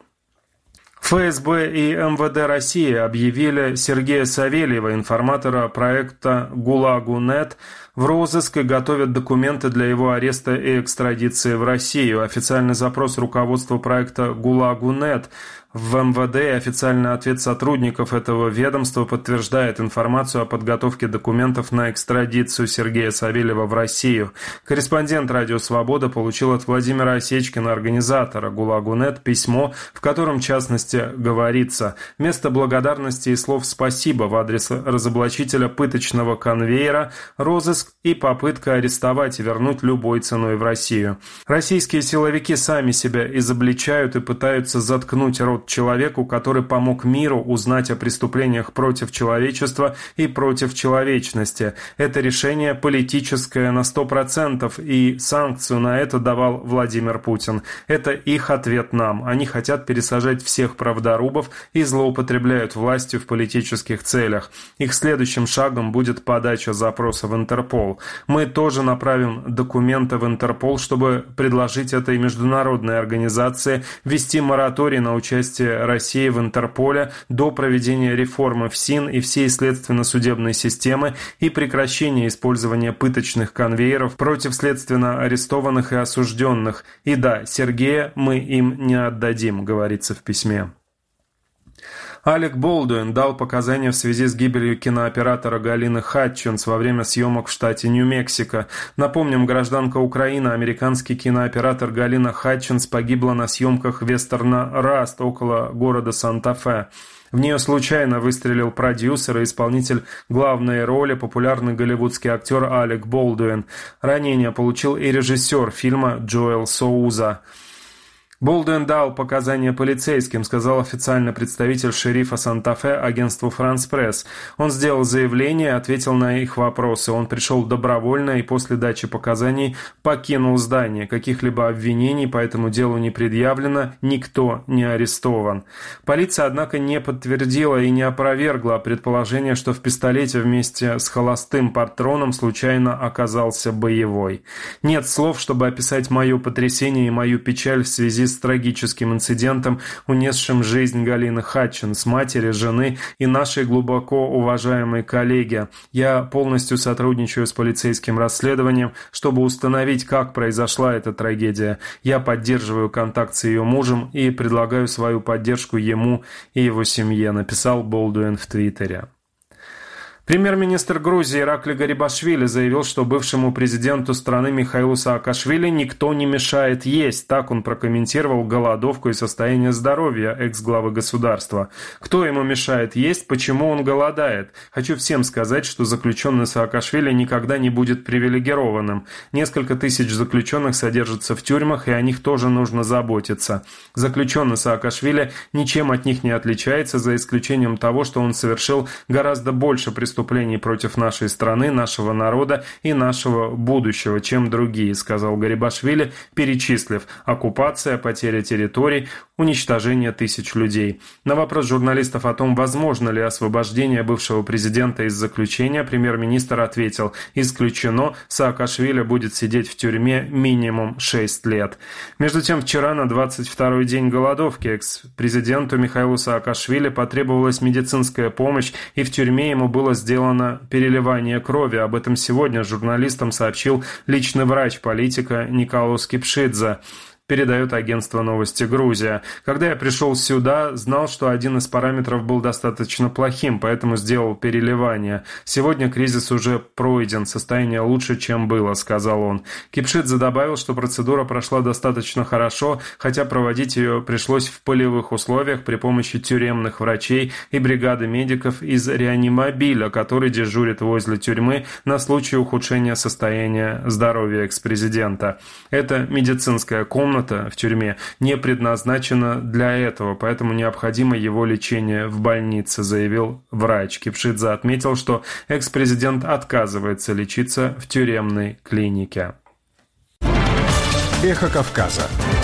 ФСБ и МВД России объявили Сергея Савельева, информатора проекта «ГУЛАГу.нет», в розыск и готовят документы для его ареста и экстрадиции в Россию. Официальный запрос руководства проекта «ГУЛАГу.нет» в МВД и официальный ответ сотрудников этого ведомства подтверждает информацию о подготовке документов на экстрадицию Сергея Савельева в Россию. Корреспондент «Радио Свобода» получил от Владимира Осечкина, организатора «ГУЛАГу.нет», письмо, в котором, в частности, говорится: «Вместо благодарности и слов «спасибо» в адрес разоблачителя пыточного конвейера, розыск и попытка арестовать и вернуть любой ценой в Россию. Российские силовики сами себя изобличают и пытаются заткнуть рот человеку, который помог миру узнать о преступлениях против человечества и против человечности. Это решение политическое на 100%, и санкцию на это давал Владимир Путин. Это их ответ нам. Они хотят пересажать всех правдорубов и злоупотребляют властью в политических целях. Их следующим шагом будет подача запроса в Интерпол. Мы тоже направим документы в Интерпол, чтобы предложить этой международной организации ввести мораторий на участие России в Интерполе до проведения реформы ФСИН и всей следственно-судебной системы и прекращения использования пыточных конвейеров против следственно арестованных и осужденных. И да, Сергея мы им не отдадим», говорится в письме. Алек Болдуин дал показания в связи с гибелью кинооператора Галины Хатчинс во время съемок в штате Нью-Мексико. Напомним, гражданка Украины, американский кинооператор Галина Хатчинс погибла на съемках вестерна «Раст» около города Санта-Фе. В нее случайно выстрелил продюсер и исполнитель главной роли, популярный голливудский актер Алек Болдуин. Ранение получил и режиссер фильма Джоэл Соуза. Болдуин дал показания полицейским, сказал официальный представитель шерифа Санта-Фе агентству «Франс Пресс». Он сделал заявление, ответил на их вопросы. Он пришел добровольно и после дачи показаний покинул здание. Каких-либо обвинений по этому делу не предъявлено, никто не арестован. Полиция, однако, не подтвердила и не опровергла предположение, что в пистолете вместе с холостым патроном случайно оказался боевой. Нет слов, чтобы описать мое потрясение и мою печаль в связи с трагическим инцидентом, унесшим жизнь Галины Хатчинс, матери, жены и нашей глубоко уважаемой коллеги. Я полностью сотрудничаю с полицейским расследованием, чтобы установить, как произошла эта трагедия. Я поддерживаю контакт с ее мужем и предлагаю свою поддержку ему и его семье, написал Болдуин в Твиттере. Премьер-министр Грузии Иракли Гарибашвили заявил, что бывшему президенту страны Михаилу Саакашвили никто не мешает есть. Так он прокомментировал голодовку и состояние здоровья экс-главы государства. Кто ему мешает есть, почему он голодает? Хочу всем сказать, что заключенный Саакашвили никогда не будет привилегированным. Несколько тысяч заключенных содержатся в тюрьмах, и о них тоже нужно заботиться. Заключенный Саакашвили ничем от них не отличается, за исключением того, что он совершил гораздо больше преступлений, преступлений против нашей страны, нашего народа и нашего будущего, чем другие, сказал Гарибашвили, перечислив оккупация, потеря территорий, уничтожение тысяч людей. На вопрос журналистов о том, возможно ли освобождение бывшего президента из заключения, премьер-министр ответил: исключено, Саакашвили будет сидеть в тюрьме минимум 6 лет. Между тем, вчера на 22-й день голодовки экс-президенту Михаилу Саакашвили потребовалась медицинская помощь, и в тюрьме ему было сделано переливание крови. Об этом сегодня журналистам сообщил личный врач политика Николос Кипшидзе. Передает агентство «Новости Грузия». Когда я пришел сюда, знал, что один из параметров был достаточно плохим, поэтому сделал переливание. Сегодня кризис уже пройден, состояние лучше, чем было, сказал он. Кипшидзе добавил, что процедура прошла достаточно хорошо, хотя проводить ее пришлось в полевых условиях при помощи тюремных врачей и бригады медиков из реанимобиля, который дежурит возле тюрьмы на случай ухудшения состояния здоровья экс-президента. Это медицинская комната в тюрьме не предназначена для этого, поэтому необходимо его лечение в больнице, заявил врач. Кипшидзе отметил, что экс-президент отказывается лечиться в тюремной клинике. Эхо Кавказа.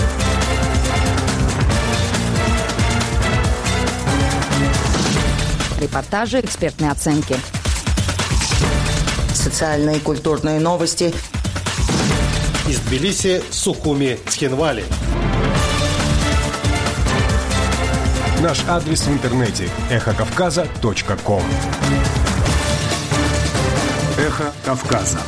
Репортажи, экспертные оценки. Социальные и культурные новости. Из Тбилиси, Сухуми, Цхинвали. Наш адрес в интернете – эхокавказа.ком. Эхо Кавказа.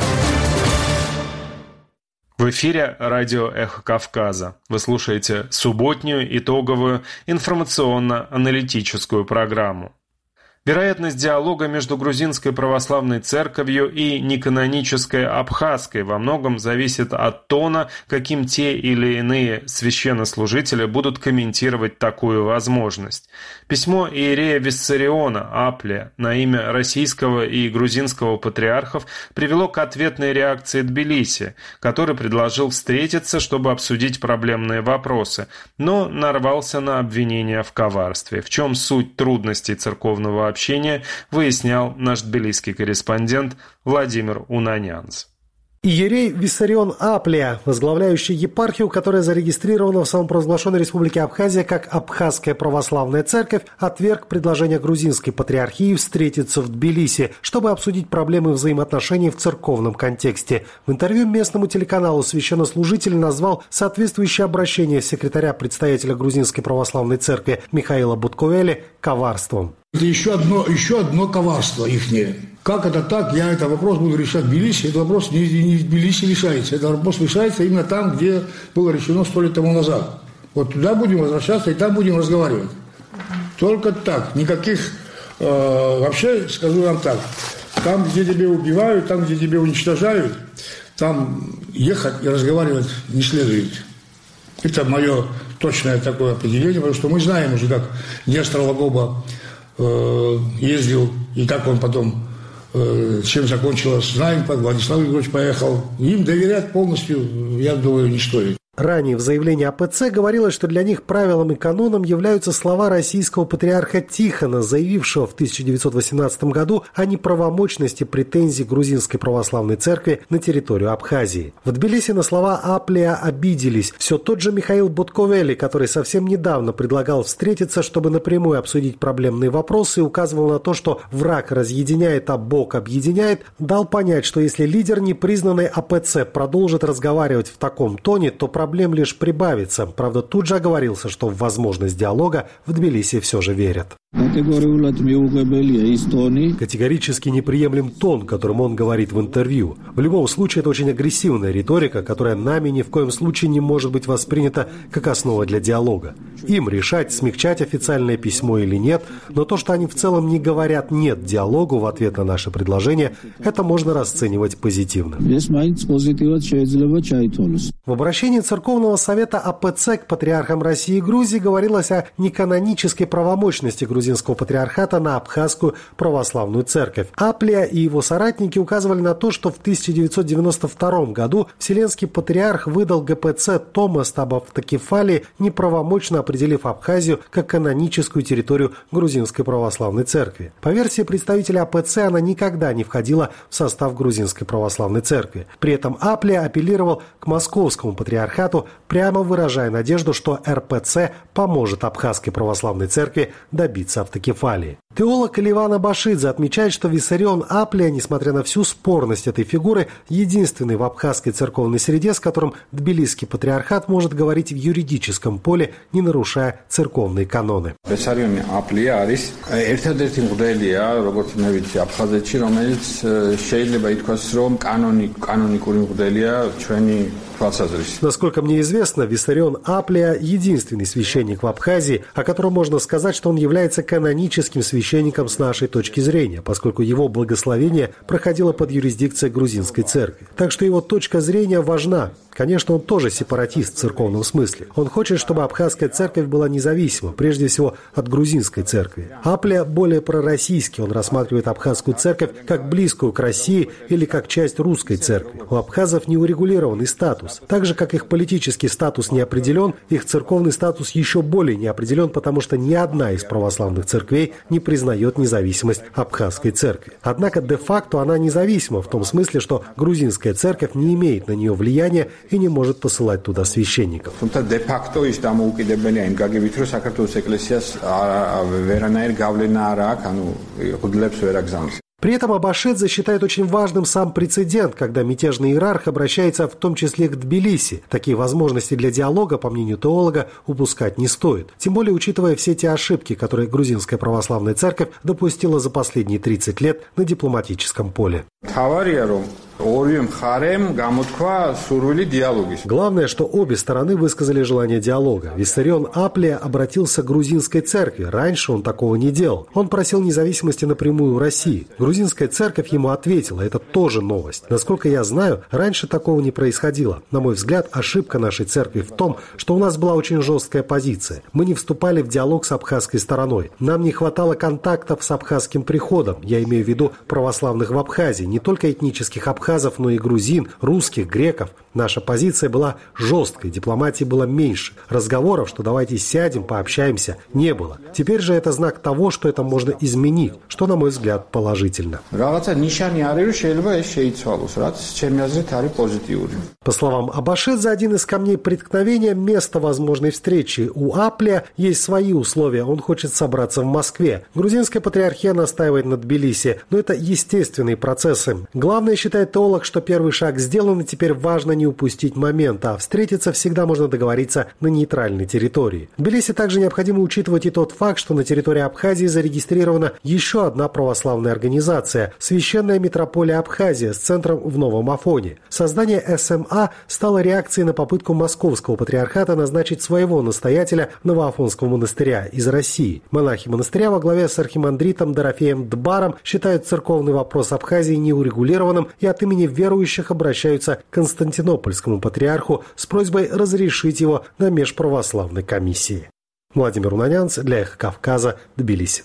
В эфире радио «Эхо Кавказа». Вы слушаете субботнюю итоговую информационно-аналитическую программу. Вероятность диалога между Грузинской православной церковью и неканонической Абхазской во многом зависит от тона, каким те или иные священнослужители будут комментировать такую возможность. Письмо иерея Виссариона Аплия на имя российского и грузинского патриархов привело к ответной реакции Тбилиси, который предложил встретиться, чтобы обсудить проблемные вопросы, но нарвался на обвинения в коварстве. В чем суть трудностей церковного общения, выяснял наш тбилисский корреспондент Владимир Унанянц. Иерей Виссарион Аплия, возглавляющий епархию, которая зарегистрирована в самопровозглашенной республике Абхазия как Абхазская православная церковь, отверг предложение грузинской патриархии встретиться в Тбилиси, чтобы обсудить проблемы взаимоотношений в церковном контексте. В интервью местному телеканалу священнослужитель назвал соответствующее обращение секретаря предстоятеля грузинской православной церкви Михаила Будковели коварством. Это еще одно коварство ихнее. Как это так? Я этот вопрос буду решать в Тбилиси. Этот вопрос не в Тбилиси решается. Этот вопрос решается именно там, где было решено 100 лет тому назад. Вот туда будем возвращаться и там будем разговаривать. Только так. Никаких... вообще, скажу вам так. Там, где тебя убивают, там, где тебя уничтожают, там ехать и разговаривать не следует. Это мое точное такое определение, потому что мы знаем уже, как Нестор Лагоба ездил, и как он потом, чем закончилось, знаем, как Владислав Егорович поехал. Им доверять полностью, я думаю, не стоит. Ранее в заявлении АПЦ говорилось, что для них правилом и каноном являются слова российского патриарха Тихона, заявившего в 1918 году о неправомочности претензий грузинской православной церкви на территорию Абхазии. В Тбилиси на слова Аплия обиделись. Все тот же Михаил Будковели, который совсем недавно предлагал встретиться, чтобы напрямую обсудить проблемные вопросы и указывал на то, что враг разъединяет, а Бог объединяет, дал понять, что если лидер непризнанной АПЦ продолжит разговаривать в таком тоне, то проблем лишь прибавится. Правда, тут же оговорился, что в возможность диалога в Тбилиси все же верят. Категорически неприемлем тон, которым он говорит в интервью. В любом случае, это очень агрессивная риторика, которая нами ни в коем случае не может быть воспринята как основа для диалога. Им решать, смягчать официальное письмо или нет, но то, что они в целом не говорят «нет» диалогу в ответ на наше предложение, это можно расценивать позитивно. В обращении Церковного совета АПЦ к патриархам России и Грузии говорилось о неканонической правомощности грузинской грузинского патриархата на Абхазскую православную церковь. Аплия и его соратники указывали на то, что в 1992 году Вселенский патриарх выдал ГПЦ Томаст об автокефалии, неправомочно определив Абхазию как каноническую территорию грузинской православной церкви. По версии представителя АПЦ, она никогда не входила в состав грузинской православной церкви. При этом Аплия апеллировал к московскому патриархату, прямо выражая надежду, что РПЦ поможет Абхазской православной церкви добиться автокефалии. Теолог Ливан Абашидзе отмечает, что Виссарион Аплия, несмотря на всю спорность этой фигуры, единственный в абхазской церковной среде, с которым Тбилисский патриархат может говорить в юридическом поле, не нарушая церковные каноны. Виссарион Аплия არის ერთადერთი მღვდელია, როგორც მე ვიცი, აფხაზეთში, რომელიც შეიძლება ითქვას, რომ კანონიკური მღვდელია ჩვენი. Насколько мне известно, Виссарион Аплия – единственный священник в Абхазии, о котором можно сказать, что он является каноническим священником с нашей точки зрения, поскольку его благословение проходило под юрисдикцией грузинской церкви. Так что его точка зрения важна. Конечно, он тоже сепаратист в церковном смысле. Он хочет, чтобы абхазская церковь была независима, прежде всего от грузинской церкви. Аплия более пророссийский, он рассматривает абхазскую церковь как близкую к России или как часть русской церкви. У абхазов неурегулированный статус. Так же, как их политический статус не определен, их церковный статус еще более не определен, потому что ни одна из православных церквей не признает независимость абхазской церкви. Однако де-факто она независима в том смысле, что грузинская церковь не имеет на нее влияния и не может посылать туда священников. При этом Абашидзе считает очень важным сам прецедент, когда мятежный иерарх обращается в том числе к Тбилиси. Такие возможности для диалога, по мнению теолога, упускать не стоит. Тем более, учитывая все те ошибки, которые грузинская православная церковь допустила за последние 30 лет на дипломатическом поле. Главное, что обе стороны высказали желание диалога. Виссарион Аплия обратился к грузинской церкви. Раньше он такого не делал. Он просил независимости напрямую у России. Грузинская церковь ему ответила. Это тоже новость. Насколько я знаю, раньше такого не происходило. На мой взгляд, ошибка нашей церкви в том, что у нас была очень жесткая позиция. Мы не вступали в диалог с абхазской стороной. Нам не хватало контактов с абхазским приходом. Я имею в виду православных в Абхазии. Не только этнических абхазов, но и грузин, русских, греков. Наша позиция была жесткой, дипломатии было меньше. Разговоров, что давайте сядем, пообщаемся, не было. Теперь же это знак того, что это можно изменить, что, на мой взгляд, положительно. По словам Абашидзе, один из камней преткновения – место возможной встречи. У Аплия есть свои условия, он хочет собраться в Москве. Грузинская патриархия настаивает на Тбилиси, но это естественные процессы. Главное, считает теолог, что первый шаг сделан, и теперь важно не упустить момент, а встретиться всегда можно договориться на нейтральной территории. В Тбилиси также необходимо учитывать и тот факт, что на территории Абхазии зарегистрирована еще одна православная организация – Священная митрополия Абхазия с центром в Новом Афоне. Создание СМА стало реакцией на попытку Московского патриархата назначить своего настоятеля Новоафонского монастыря из России. Монахи монастыря во главе с архимандритом Дорофеем Дбаром считают церковный вопрос Абхазии неурегулированным и от имени верующих обращаются к Константинопольскому патриарху с просьбой разрешить его на межправославной комиссии. Владимир Унанянц для Эхо Кавказа, Тбилиси.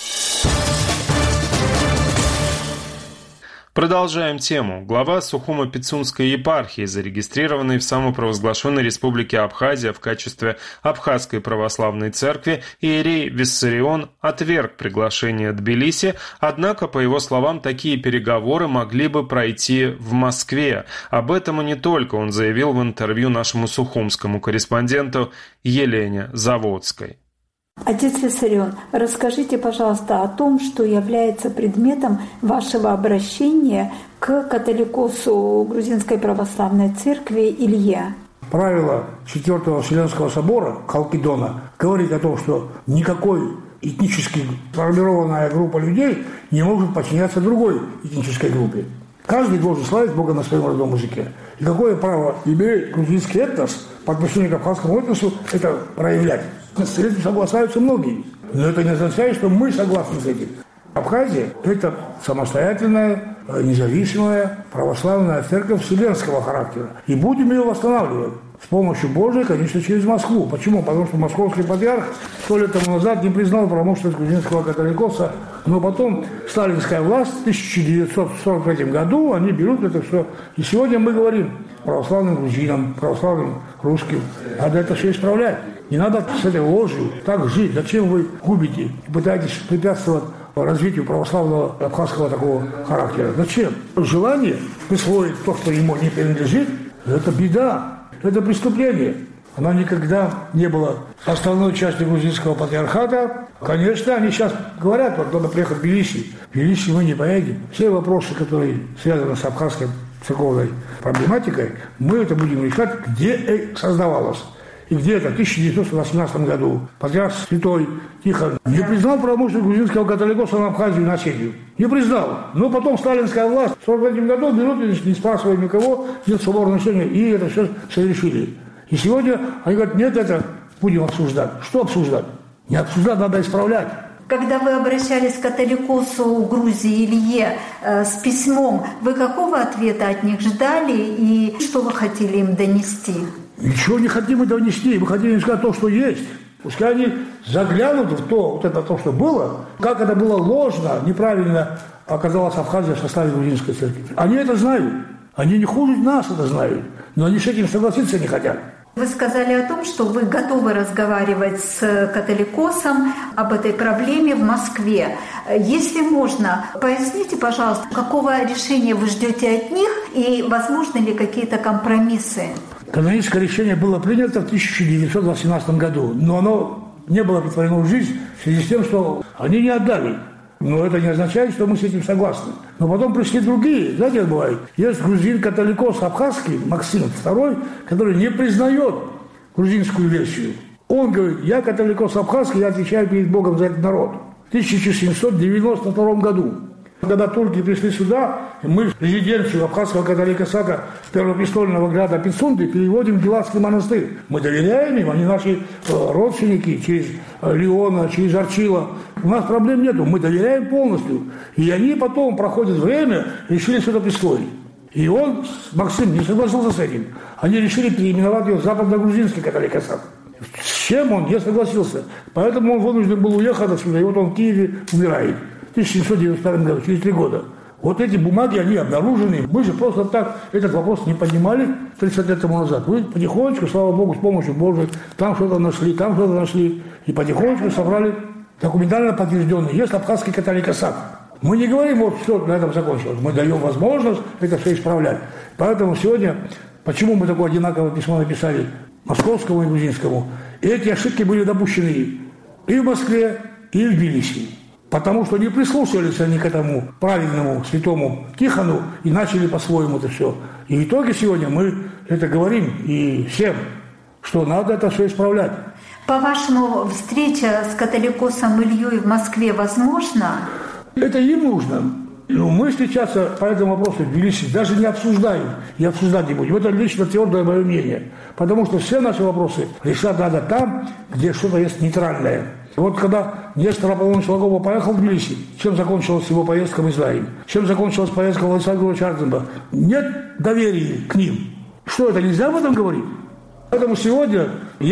Продолжаем тему. Глава Сухумо-Пицунской епархии, зарегистрированный в самопровозглашенной республике Абхазия в качестве Абхазской православной церкви, иерей Виссарион отверг приглашение Тбилиси, однако, по его словам, такие переговоры могли бы пройти в Москве. Об этом и не только он заявил в интервью нашему сухумскому корреспонденту Елене Заводской. Отец Виссарион, расскажите, пожалуйста, о том, что является предметом вашего обращения к католикосу Грузинской Православной Церкви Илье. Правило Четвертого Вселенского собора Халкидона говорит о том, что никакой этнически сформированная группа людей не может подчиняться другой этнической группе. Каждый должен славить Бога на своем родном языке. И какое право имеет грузинский этнос по отношению к абхазскому этносу это проявлять? С этим соглашаются многие. Но это не означает, что мы согласны с этим. Абхазия – это самостоятельная, независимая православная церковь вселенского характера. И будем ее восстанавливать. С помощью Божией, конечно, через Москву. Почему? Потому что московский патриарх 100 лет тому назад не признал правомощность грузинского католикоса, но потом сталинская власть в 1943 году, они берут это все. И сегодня мы говорим православным грузинам, православным русским, надо это все исправлять. Не надо с этой ложью так жить. Зачем вы губите и пытаетесь препятствовать развитию православного абхазского такого характера? Зачем? Желание присвоить то, что ему не принадлежит, это беда, это преступление. Она никогда не была основной частью грузинского патриархата. Конечно, они сейчас говорят, вот надо приехать в Тбилиси. В Тбилиси мы не поедем. Все вопросы, которые связаны с абхазской церковной проблематикой, мы это будем решать, где создавалось. И где-то в 1918 году патриарх святой Тихон не признал правомощность грузинского католикоса на Абхазию и на Осетию. Не признал. Но потом сталинская власть в 1943 году берут, не спрашивая никого, нет соборного решения, и это все совершили. И сегодня они говорят, нет, это будем обсуждать. Что обсуждать? Не обсуждать, надо исправлять. Когда вы обращались к католикосу Грузии Илье с письмом, вы какого ответа от них ждали и что вы хотели им донести? Ничего не хотим мы донести, мы хотим сказать то, что есть. Пускай они заглянут в то, вот это то, что было, как это было ложно, неправильно оказалась Абхазия в составе грузинской церкви. Они это знают, они не хуже нас это знают, но они с этим согласиться не хотят. Вы сказали о том, что вы готовы разговаривать с католикосом об этой проблеме в Москве. Если можно, поясните, пожалуйста, какого решения вы ждете от них и возможны ли какие-то компромиссы? Каноническое решение было принято в 1918 году, но оно не было претворено в жизнь в связи с тем, что они не отдали. Но это не означает, что мы с этим согласны. Но потом пришли другие. Знаете, как бывает? Есть грузин-католикос абхазский, Максим II, который не признает грузинскую версию. Он говорит, я католикос абхазский, я отвечаю перед Богом за этот народ. В 1792 году. Когда турки пришли сюда, мы в резиденцию абхазского католикосата первопрестольного града Пицунды переводим в Гелатский монастырь. Мы доверяем им, они наши родственники через Леона, через Арчила. У нас проблем нету, мы доверяем полностью. И они потом, проходит время, решили сюда присвоить. И он, Максим, не согласился с этим. Они решили переименовать его в западно-грузинский католикосат. С чем он не согласился. Поэтому он вынужден был уехать отсюда, и вот он в Киеве умирает. В 1792 году, через 3 года. Вот эти бумаги, они обнаружены. Мы же просто так этот вопрос не поднимали 30 лет тому назад. Вы потихонечку, слава Богу, с помощью Божией, там что-то нашли. И потихонечку собрали документально подтвержденный. Есть абхазский католикосат. Мы не говорим, вот все, на этом закончилось. Мы даем возможность это все исправлять. Поэтому сегодня, почему мы такое одинаковое письмо написали московскому и грузинскому, эти ошибки были допущены и в Москве, и в Тбилиси. Потому что не прислушивались они к этому правильному святому Тихону и начали по-своему это все. И в итоге сегодня мы это говорим и всем, что надо это все исправлять. По-вашему, встреча с католикосом Ильей в Москве возможна? Это им нужно. Но мы встречаться по этому вопросу в Тбилиси даже не обсуждаем и обсуждать не будем. Это лично твердое мое мнение. Потому что все наши вопросы решать надо там, где что-то есть нейтральное. Вот когда Нестор Аполлоныч Логова поехал в Тбилиси, чем закончилась его поездка, мы знаем. Чем закончилась поездка Владислава Григорьевича Артемба? Нет доверия к ним. Что это, нельзя об этом говорить? Поэтому сегодня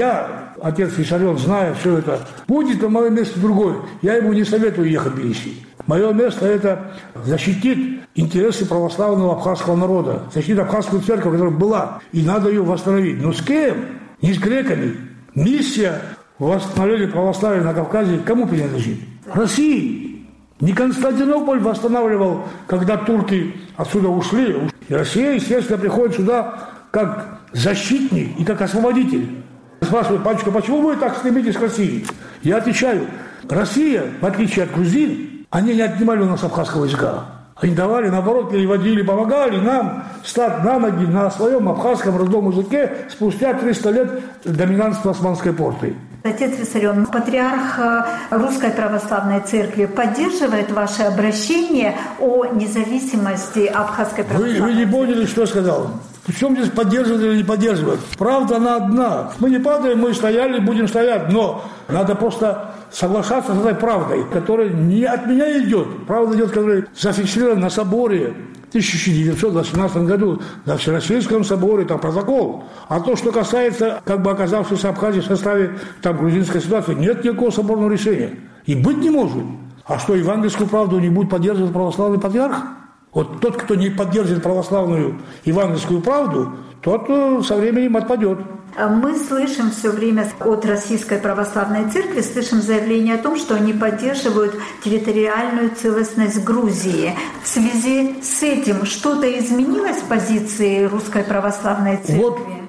я, отец Виссарион, зная все это, будет на моем месте другой. Я ему не советую ехать в Тбилиси. Мое место – это защитить интересы православного абхазского народа, защитить абхазскую церковь, которая была, и надо ее восстановить. Но с кем? Не с греками. Миссия восстановления православия на Кавказе кому принадлежит? России. Не Константинополь восстанавливал, когда турки отсюда ушли. И Россия, естественно, приходит сюда как защитник и как освободитель. Спрашивают, батюшка, почему вы так стремитесь к России? Я отвечаю, Россия, в отличие от грузин, они не отнимали у нас абхазского языка. Они давали, наоборот, переводили, помогали нам встать на ноги на своем абхазском родном языке спустя 300 лет доминантства Османской порты. Отец Виссарион, патриарх Русской Православной Церкви поддерживает ваше обращение о независимости Абхазской Православной Церкви? Вы не поняли, что я сказал. Причем здесь поддерживать или не поддерживать? Правда, она одна. Мы не падаем, мы стояли, будем стоять. Но надо просто соглашаться с этой правдой, которая не от меня идет. Правда идет, которая зафиксирована на соборе в 1918 году, на Всероссийском соборе, там протокол. А то, что касается, оказавшейся Абхазии в составе грузинской ситуации, нет никакого соборного решения. И быть не может. А что, евангельскую правду не будет поддерживать православный патриарх? Вот тот, кто не поддержит православную евангельскую правду, тот со временем отпадет. Мы слышим все время от Российской Православной Церкви, слышим заявление о том, что они поддерживают территориальную целостность Грузии. В связи с этим что-то изменилось в позиции Русской Православной Церкви?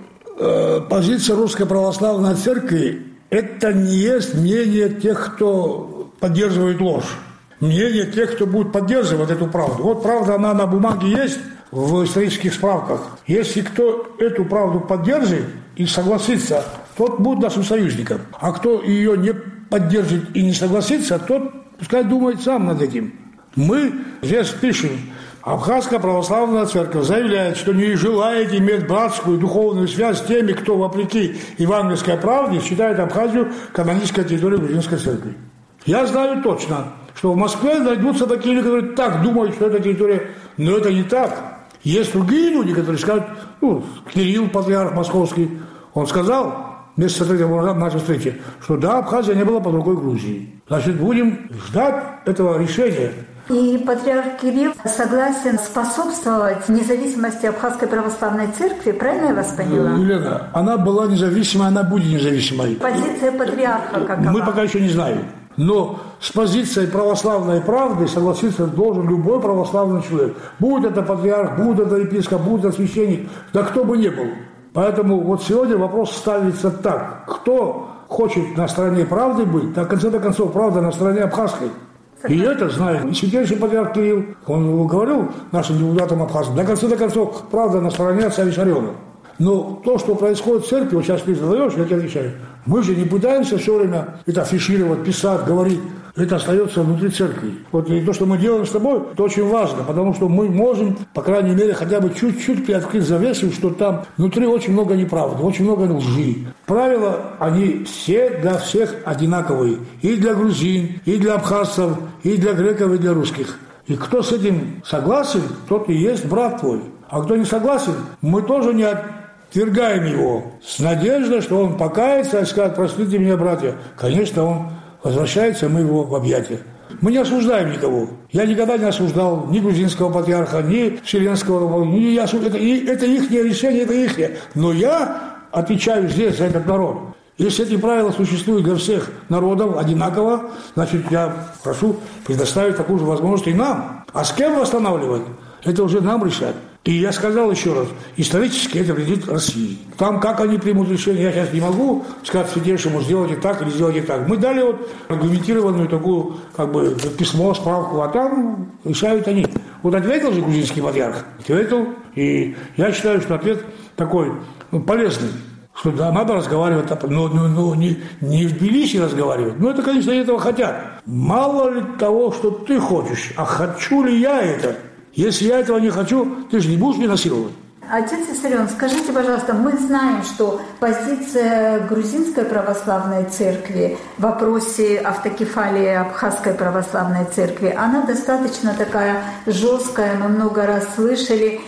Вот позиция Русской Православной Церкви – это не есть мнение тех, кто поддерживает ложь. Мнение тех, кто будет поддерживать эту правду. Вот правда, она на бумаге есть, в исторических справках. Если кто эту правду поддержит и согласится, тот будет нашим союзником. А кто ее не поддержит и не согласится, тот пускай думает сам над этим. Мы здесь пишем: Абхазская православная церковь заявляет, что не желает иметь братскую духовную связь с теми, кто, вопреки евангельской правде, считает Абхазию канонической территорией грузинской церкви. Я знаю точно, что в Москве найдутся такие люди, которые так думают, что это территория, но это не так. Есть другие люди, которые скажут, Кирилл, патриарх московский, он сказал, месяца 3 назад, нашей встречи, что да, Абхазия не была под рукой Грузии. Значит, будем ждать этого решения. И патриарх Кирилл согласен способствовать независимости Абхазской православной церкви, правильно я вас поняла? Елена, она была независимой, она будет независимой. Позиция патриарха какова? Мы пока еще не знаем. Но с позицией православной правды согласиться должен любой православный человек. Будь это патриарх, будь это епископ, будь это священник, да кто бы ни был. Поэтому вот сегодня вопрос ставится так. Кто хочет на стороне правды быть, так в конце концов правда на стороне абхазской. И это знает и святейший патриарх Кирилл. Он говорил нашим депутатам абхазским, до концов правда на стороне отца Виссариона. Но то, что происходит в церкви, вот сейчас ты задаешь, я тебе отвечаю. Мы же не пытаемся все время это афишировать, писать, говорить. Это остается внутри церкви. Вот и то, что мы делаем с тобой, это очень важно, потому что мы можем, по крайней мере, хотя бы чуть-чуть приоткрыть завесу, что там внутри очень много неправды, очень много лжи. Правила, они все для всех одинаковые. И для грузин, и для абхазцев, и для греков, и для русских. И кто с этим согласен, тот и есть брат твой. А кто не согласен, мы тоже не отвергаем его с надеждой, что он покается и скажет: простите меня, братья. Конечно, он возвращается, мы его в объятия. Мы не осуждаем никого. Я никогда не осуждал ни грузинского патриарха, ни вселенского. Это их решение, это их. Но я отвечаю здесь за этот народ. Если эти правила существуют для всех народов одинаково, значит, я прошу предоставить такую же возможность и нам. А с кем восстанавливать? Это уже нам решать. И я сказал еще раз, исторически это вредит России. Там, как они примут решение, я сейчас не могу сказать святейшему: сделайте так или сделайте так. Мы дали вот аргументированную такую, письмо, справку, а там решают они. Вот ответил же грузинский патриарх, ответил, и я считаю, что ответ такой полезный. Что да, надо разговаривать, но не в Тбилиси разговаривать. Ну, это, конечно, этого хотят. Мало ли того, что ты хочешь, а хочу ли я это? Если я этого не хочу, ты же не будешь меня насиловать. Отец Виссарион, скажите, пожалуйста, мы знаем, что позиция Грузинской православной церкви в вопросе автокефалии Абхазской православной церкви, она достаточно такая жесткая, мы много раз слышали,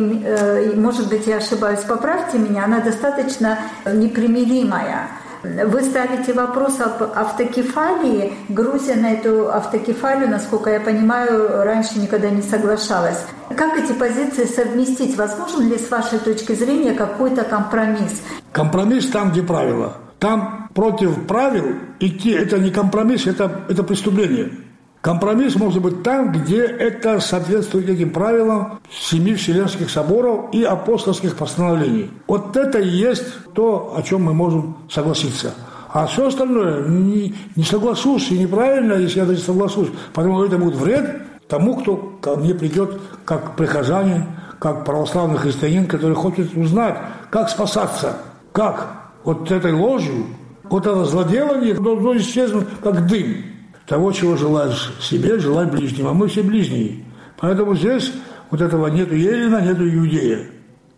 и может быть, я ошибаюсь, поправьте меня, она достаточно непримиримая. Вы ставите вопрос об автокефалии. Грузия на эту автокефалию, насколько я понимаю, раньше никогда не соглашалась. Как эти позиции совместить? Возможен ли, с вашей точки зрения, какой-то компромисс? Компромисс там, где правила. Там против правил идти – это не компромисс, это преступление. Компромисс может быть там, где это соответствует этим правилам 7 Вселенских соборов и апостольских постановлений. Вот это и есть то, о чем мы можем согласиться. А все остальное не соглашусь и неправильно, если я даже соглашусь, потому что это будет вред тому, кто ко мне придет как прихожанин, как православный христианин, который хочет узнать, как спасаться, как вот этой ложью, вот это злоделание должно исчезнуть, как дым. Того, чего желаешь себе, желай ближнему. А мы все ближние. Поэтому здесь вот этого нету Елена, нету Иудея.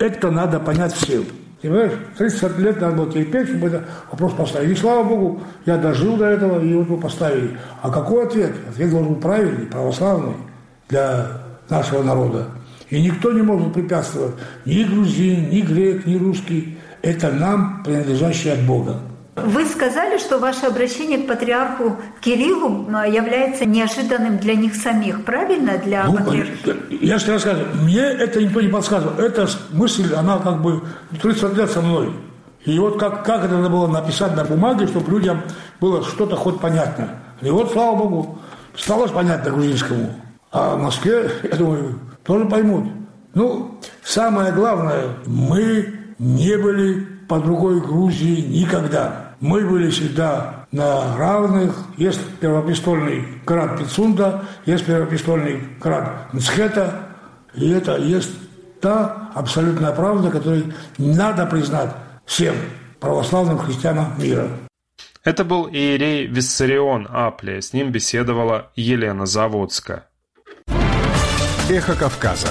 Это надо понять всем. Понимаешь, 30 лет надо было терпеть, чтобы этот вопрос поставить. И слава Богу, я дожил до этого, и вот мы поставили. А какой ответ? Ответ должен быть правильный, православный для нашего народа. И никто не может препятствовать. Ни грузин, ни грек, ни русский. Это нам принадлежащее от Бога. Вы сказали, что ваше обращение к патриарху Кириллу является неожиданным для них самих, правильно? Для патриарха? Я же тебе рассказываю, мне это никто не подсказывал. Эта мысль, она как бы 30 лет со мной. И вот как это надо было написать на бумаге, чтобы людям было что-то хоть понятно. И вот, слава Богу, стало понятно грузинскому. А в Москве, я думаю, тоже поймут. Ну, самое главное, мы не были под рукой Грузии никогда. Мы были всегда на равных. Есть первопрестольный град Пицунда, есть первопрестольный град Мцхета. И это есть та абсолютная правда, которую надо признать всем православным христианам мира. Это был иерей Виссарион Аплия. С ним беседовала Елена Заводская. Эхо Кавказа.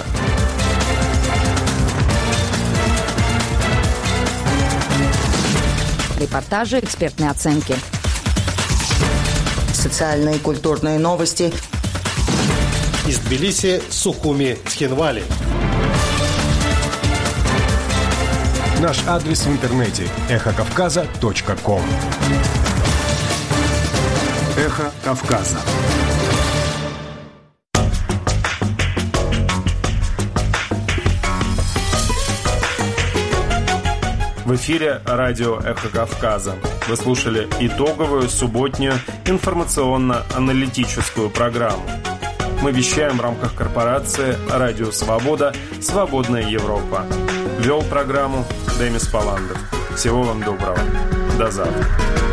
Репортажи, экспертные оценки. Социальные и культурные новости. Из Тбилиси, Сухуми, Цхинвали. Наш адрес в интернете – эхокавказа.ком. Эхо Кавказа. В эфире радио «Эхо Кавказа». Вы слушали итоговую субботнюю информационно-аналитическую программу. Мы вещаем в рамках корпорации «Радио Свобода. Свободная Европа». Вел программу Демис Паландов. Всего вам доброго. До завтра.